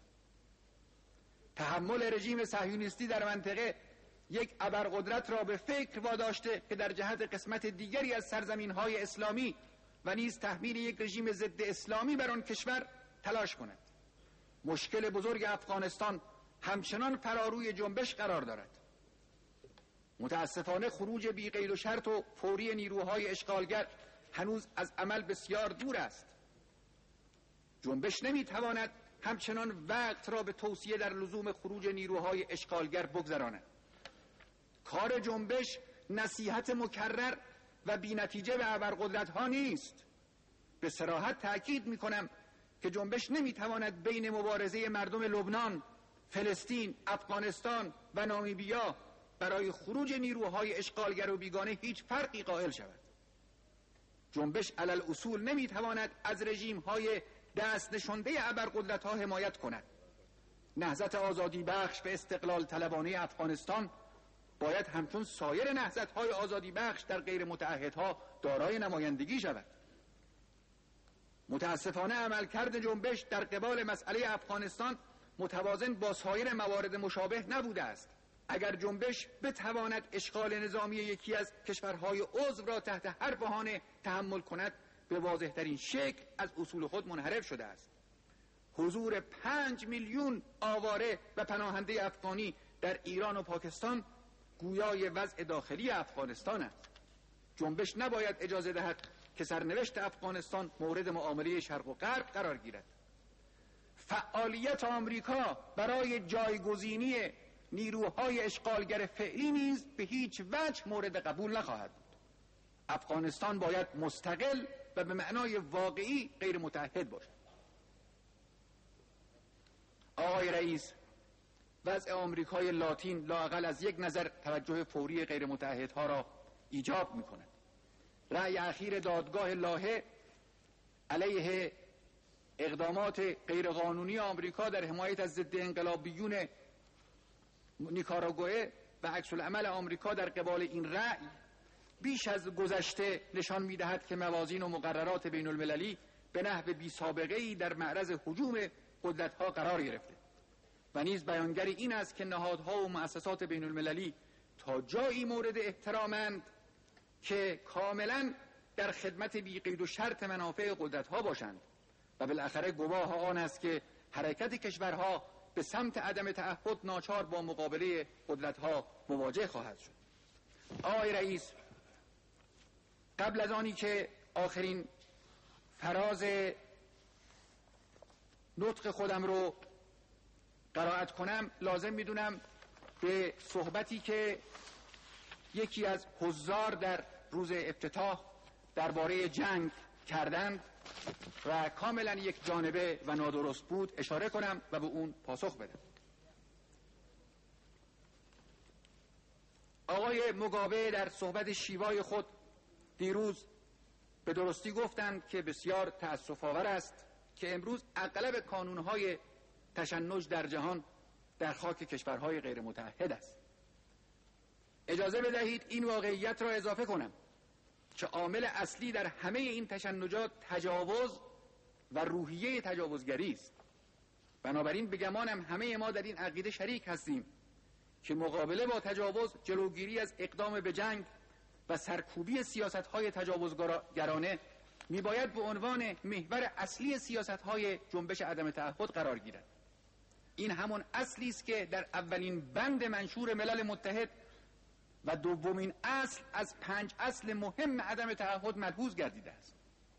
تحمل رژیم صهیونیستی در منطقه یک ابرقدرت را به فکر واداشته که در جهت قسمت دیگری از سرزمین‌های اسلامی و نیز تحمیل یک رژیم ضد اسلامی بر آن کشور تلاش کند. مشکل بزرگ افغانستان همچنان فراروی جنبش قرار دارد. متاسفانه خروج بی قید و شرط و فوری نیروهای اشغالگر هنوز از عمل بسیار دور است. جنبش نمیتواند همچنان وقت را به توصیه در لزوم خروج نیروهای اشغالگر بگذراند. کار جنبش نصیحت مکرر و بی نتیجه به ابرقدرت‌ها نیست. به صراحت تأکید میکنم که جنبش نمیتواند بین مبارزه مردم لبنان، فلسطین، افغانستان و نامیبیا برای خروج نیروهای اشغالگر و بیگانه هیچ فرقی قائل شود. جنبش علل اصول نمیتواند از رژیم‌های دست نشانده ابرقدرت‌ها حمایت کند. نهضت آزادی بخش و استقلال طلبانه افغانستان باید همچون سایر نهضت‌های آزادی بخش در غیر متعهدها دارای نمایندگی شود. متاسفانه عملکرد جنبش در قبال مسئله افغانستان متوازن با سایر موارد مشابه نبوده است. اگر جنبش بتواند اشغال نظامی یکی از کشورهای عضو را تحت هر بهانه تحمل کند، به واضح‌ترین شکل از اصول خود منحرف شده است. حضور 5 میلیون آواره و پناهنده افغانی در ایران و پاکستان گویای وضع داخلی افغانستان است. جنبش نباید اجازه دهد که سرنوشت افغانستان مورد معامله شرق و غرب قرار گیرد. فعالیت آمریکا برای جایگزینی نیروهای اشغالگر فعلی نیز به هیچ وجه مورد قبول نخواهد بود. افغانستان باید مستقل و به معنای واقعی غیر متحد باشد. آقای رئیس، وضع آمریکای لاتین لااقل از یک نظر توجه فوری غیر متحدها را ایجاب می‌کند. رأی اخیر دادگاه لاهه علیه اقدامات غیرقانونی آمریکا در حمایت از ضد انقلابیون نیکاراگوئه و عکس العمل آمریکا در قبال این رأی بیش از گذشته نشان می‌دهد که موازین و مقررات بین المللی به نحو بی سابقه‌ای در معرض هجوم قدرت‌ها قرار گرفته و نیز بیانگر این است که نهادها و مؤسسات بین المللی تا جایی مورد احترامند که کاملا در خدمت بی قید و شرط منافع قدرت‌ها باشند و بالاخره گواه آن است که حرکت کشورها به سمت عدم تعهد ناچار با مقابله قدرت‌ها مواجه خواهد شد. آقای رئیس، قبل از آنی که آخرین فراز نطق خودم رو قرائت کنم، لازم میدونم به صحبتی که یکی از حضار در روز افتتاح درباره جنگ کردند و کاملا یک جانبه و نادرست بود اشاره کنم و به اون پاسخ بدم. آقای موگابه در صحبت شیوای خود دیروز به درستی گفتند که بسیار تأسف‌آور است که امروز اغلب کانونهای تشنج در جهان در خاک کشورهای غیر متعهد است. اجازه بدهید این واقعیت را اضافه کنم که عامل اصلی در همه این تشنجات تجاوز و روحیه تجاوزگری است. بنابراین به گمانم همه ما در این عقیده شریک هستیم که مقابله با تجاوز، جلوگیری از اقدام به جنگ و سرکوبی سیاست‌های تجاوزگرانه میباید به عنوان محور اصلی سیاست‌های جنبش عدم تعهد قرار گیرد. این همون اصلی است که در اولین بند منشور ملل متحد و دومین اصل از 5 اصل مهم عدم تعهد ملحوظ گردیده است.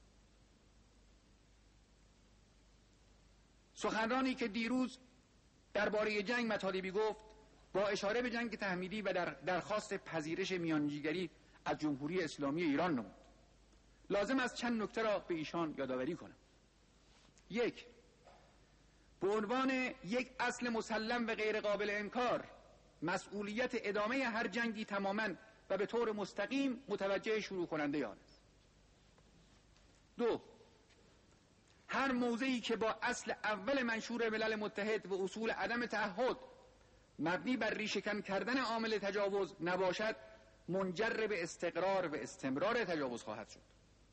سخنرانی که دیروز درباره جنگ مطالبی گفت با اشاره به جنگ تحمیلی و درخواست پذیرش میانجیگری از جمهوری اسلامی ایران نمود. لازم است چند نکته را به ایشان یادآوری کنم. 1. به عنوان یک اصل مسلم و غیر قابل انکار مسئولیت ادامه هر جنگی تماماً و به طور مستقیم متوجه شروع کننده آن است. 2. هر موضعی که با اصل اول منشور ملل متحد و اصول عدم تعهد مبنی بر ریشه‌کن کردن عامل تجاوز نباشد منجر به استقرار و استمرار تجاوز خواهد شد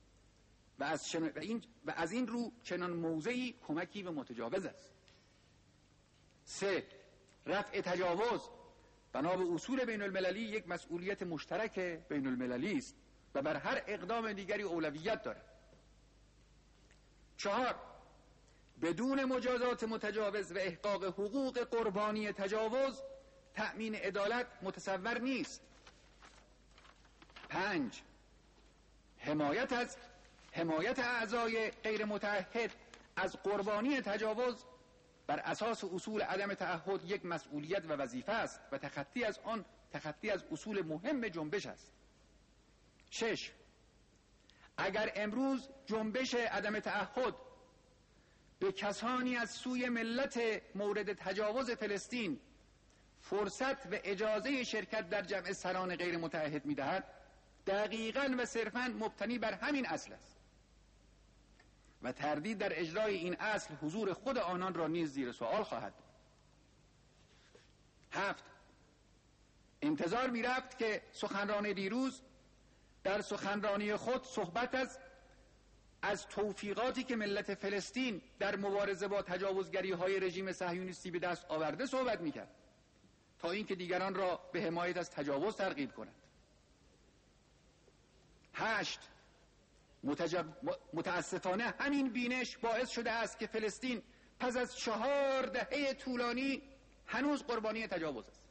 و از این رو چنان موضعی کمکی به متجاوز است. 3. رفع تجاوز بنا به اصول بین المللی یک مسئولیت مشترک بین المللی است و بر هر اقدام دیگری اولویت دارد. 4. بدون مجازات متجاوز و احقاق حقوق قربانی تجاوز تأمین عدالت متصور نیست. 5. حمایت اعضای غیر متعهد از قربانی تجاوز بر اساس اصول عدم تعهد یک مسئولیت و وظیفه است و تخطی از اصول مهم جنبش است. 6. اگر امروز جنبش عدم تعهد به کسانی از سوی ملت مورد تجاوز فلسطین فرصت و اجازه شرکت در جمع سران غیر متعهد می‌دهد، دقیقاً و صرفاً مبتنی بر همین اصل است و تردید در اجرای این اصل حضور خود آنان را نیز زیر سوال خواهد بود. 7. انتظار می‌رفت که سخنران دیروز در سخنرانی خود صحبت از توفیقاتی که ملت فلسطین در مبارزه با تجاوزگری‌های رژیم صهیونیستی به دست آورده صحبت می‌کرد تا اینکه دیگران را به حمایت از تجاوز ترغیب کند. 8. متاسفانه همین بینش باعث شده است که فلسطین پس از 4 دهه طولانی هنوز قربانی تجاوز است.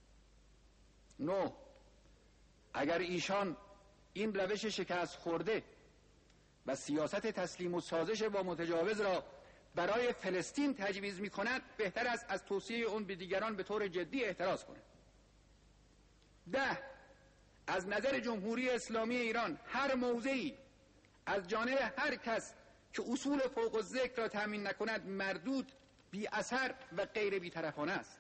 9. اگر ایشان این روش شکست خورده و سیاست تسلیم و سازش با متجاوز را برای فلسطین تجویز می کند، بهتر است از توصیه اون به دیگران به طور جدی احتراز کند. 10. از نظر جمهوری اسلامی ایران هر موضعی از جانب هر کس که اصول فوق الذکر را تامین نکند مردود، بی اثر و غیر بی‌طرفانه است.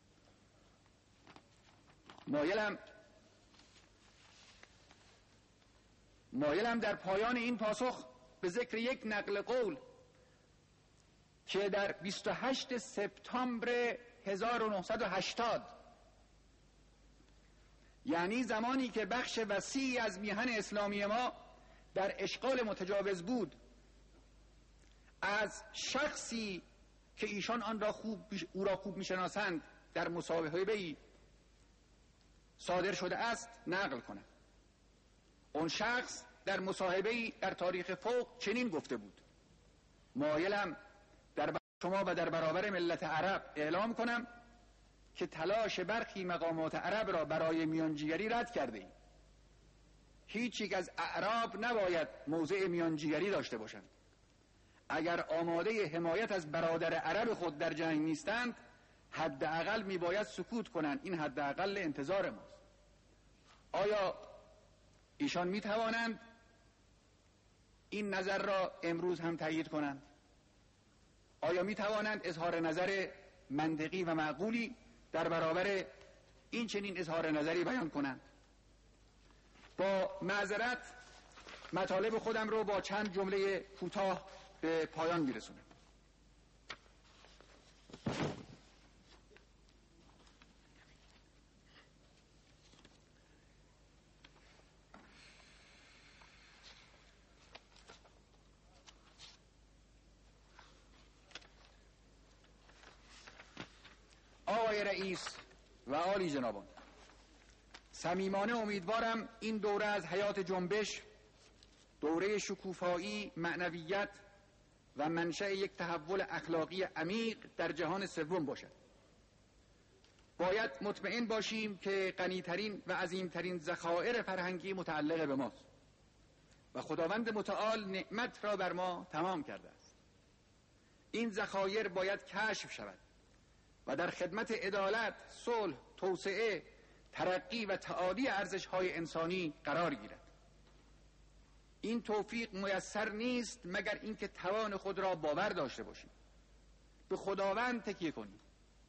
مایلم در پایان این پاسخ به ذکر یک نقل قول که در 28 سپتامبر 1980 یعنی زمانی که بخش وسیعی از میهن اسلامی ما در اشغال متجاوز بود، از شخصی که ایشان او را خوب میشناسند در مصاحبه‌ای صادر شده است نقل کنم. اون شخص در مصاحبه‌ای در تاریخ فوق چنین گفته بود: مایلم در شما و در برابر ملت عرب اعلام کنم که تلاش برخی مقامات عرب را برای میانجیگری رد کرده ایم. هیچ یک از اعراب نباید موضع میانجیگری داشته باشند. اگر آماده حمایت از برادر عرب خود در جنگ نیستند، حداقل میباید سکوت کنند. این حداقل انتظار ماست. آیا ایشان میتوانند این نظر را امروز هم تایید کنند؟ آیا میتوانند اظهار نظر منطقی و معقولی در برابر این چنین اظهار نظری بیان کنند؟ با معذرت مطالب خودم رو با چند جمله کوتاه به پایان میرسونم. آقای رئیس و عالی جنابان، صمیمانه امیدوارم این دوره از حیات جنبش دوره شکوفایی، معنویت و منشأ یک تحول اخلاقی عمیق در جهان سوم باشد. باید مطمئن باشیم که غنی‌ترین و عظیم‌ترین ذخایر فرهنگی متعلق به ماست و خداوند متعال نعمت را بر ما تمام کرده است. این ذخایر باید کشف شود و در خدمت عدالت، صلح، توسعه، ترقی و تعالی ارزش‌های انسانی قرار گیرد. این توفیق میسر نیست مگر اینکه توان خود را باور داشته باشیم، به خداوند تکیه کنیم،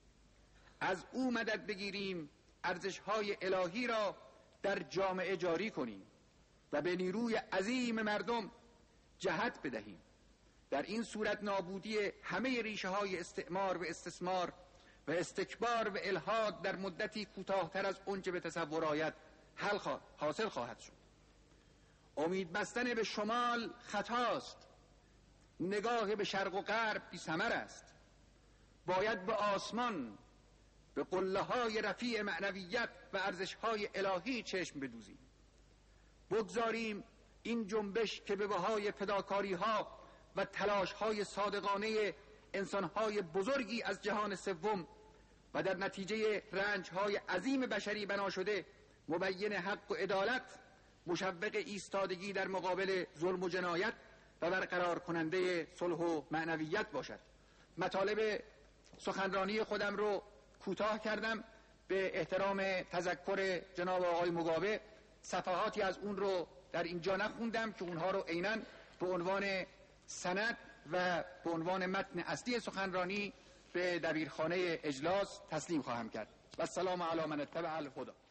از او مدد بگیریم، ارزش‌های الهی را در جامعه جاری کنیم و به نیروی عظیم مردم جهت بدهیم. در این صورت نابودی همه ریشه‌های استعمار و استثمار و استکبار و الحاد در مدتی کوتاه‌تر از آنچه به تصور آید حاصل خواهد شد. امید بستن به شمال خطاست، نگاه به شرق و غرب بی‌ثمر است. باید به آسمان، به قله‌های رفیع معنویت و ارزش‌های الهی چشم بدوزیم. بگذاریم این جنبش که به بهای فداکاری‌ها و تلاش‌های صادقانه انسان‌های بزرگی از جهان سوم و در نتیجه رنج‌های عظیم بشری بنا شده، مبین حق و عدالت، مشوق ایستادگی در مقابل ظلم و جنایت و برقرار کننده صلح و معنویت باشد. مطالب سخنرانی خودم رو کوتاه کردم به احترام تذکر جناب آقای مقابه. صفحاتی از اون رو در اینجا نخوندم که اونها رو عیناً به عنوان سند و به عنوان متن اصلی سخنرانی به دبیرخانه اجلاس تسلیم خواهم کرد. و السلام علی من اتبع الهدی.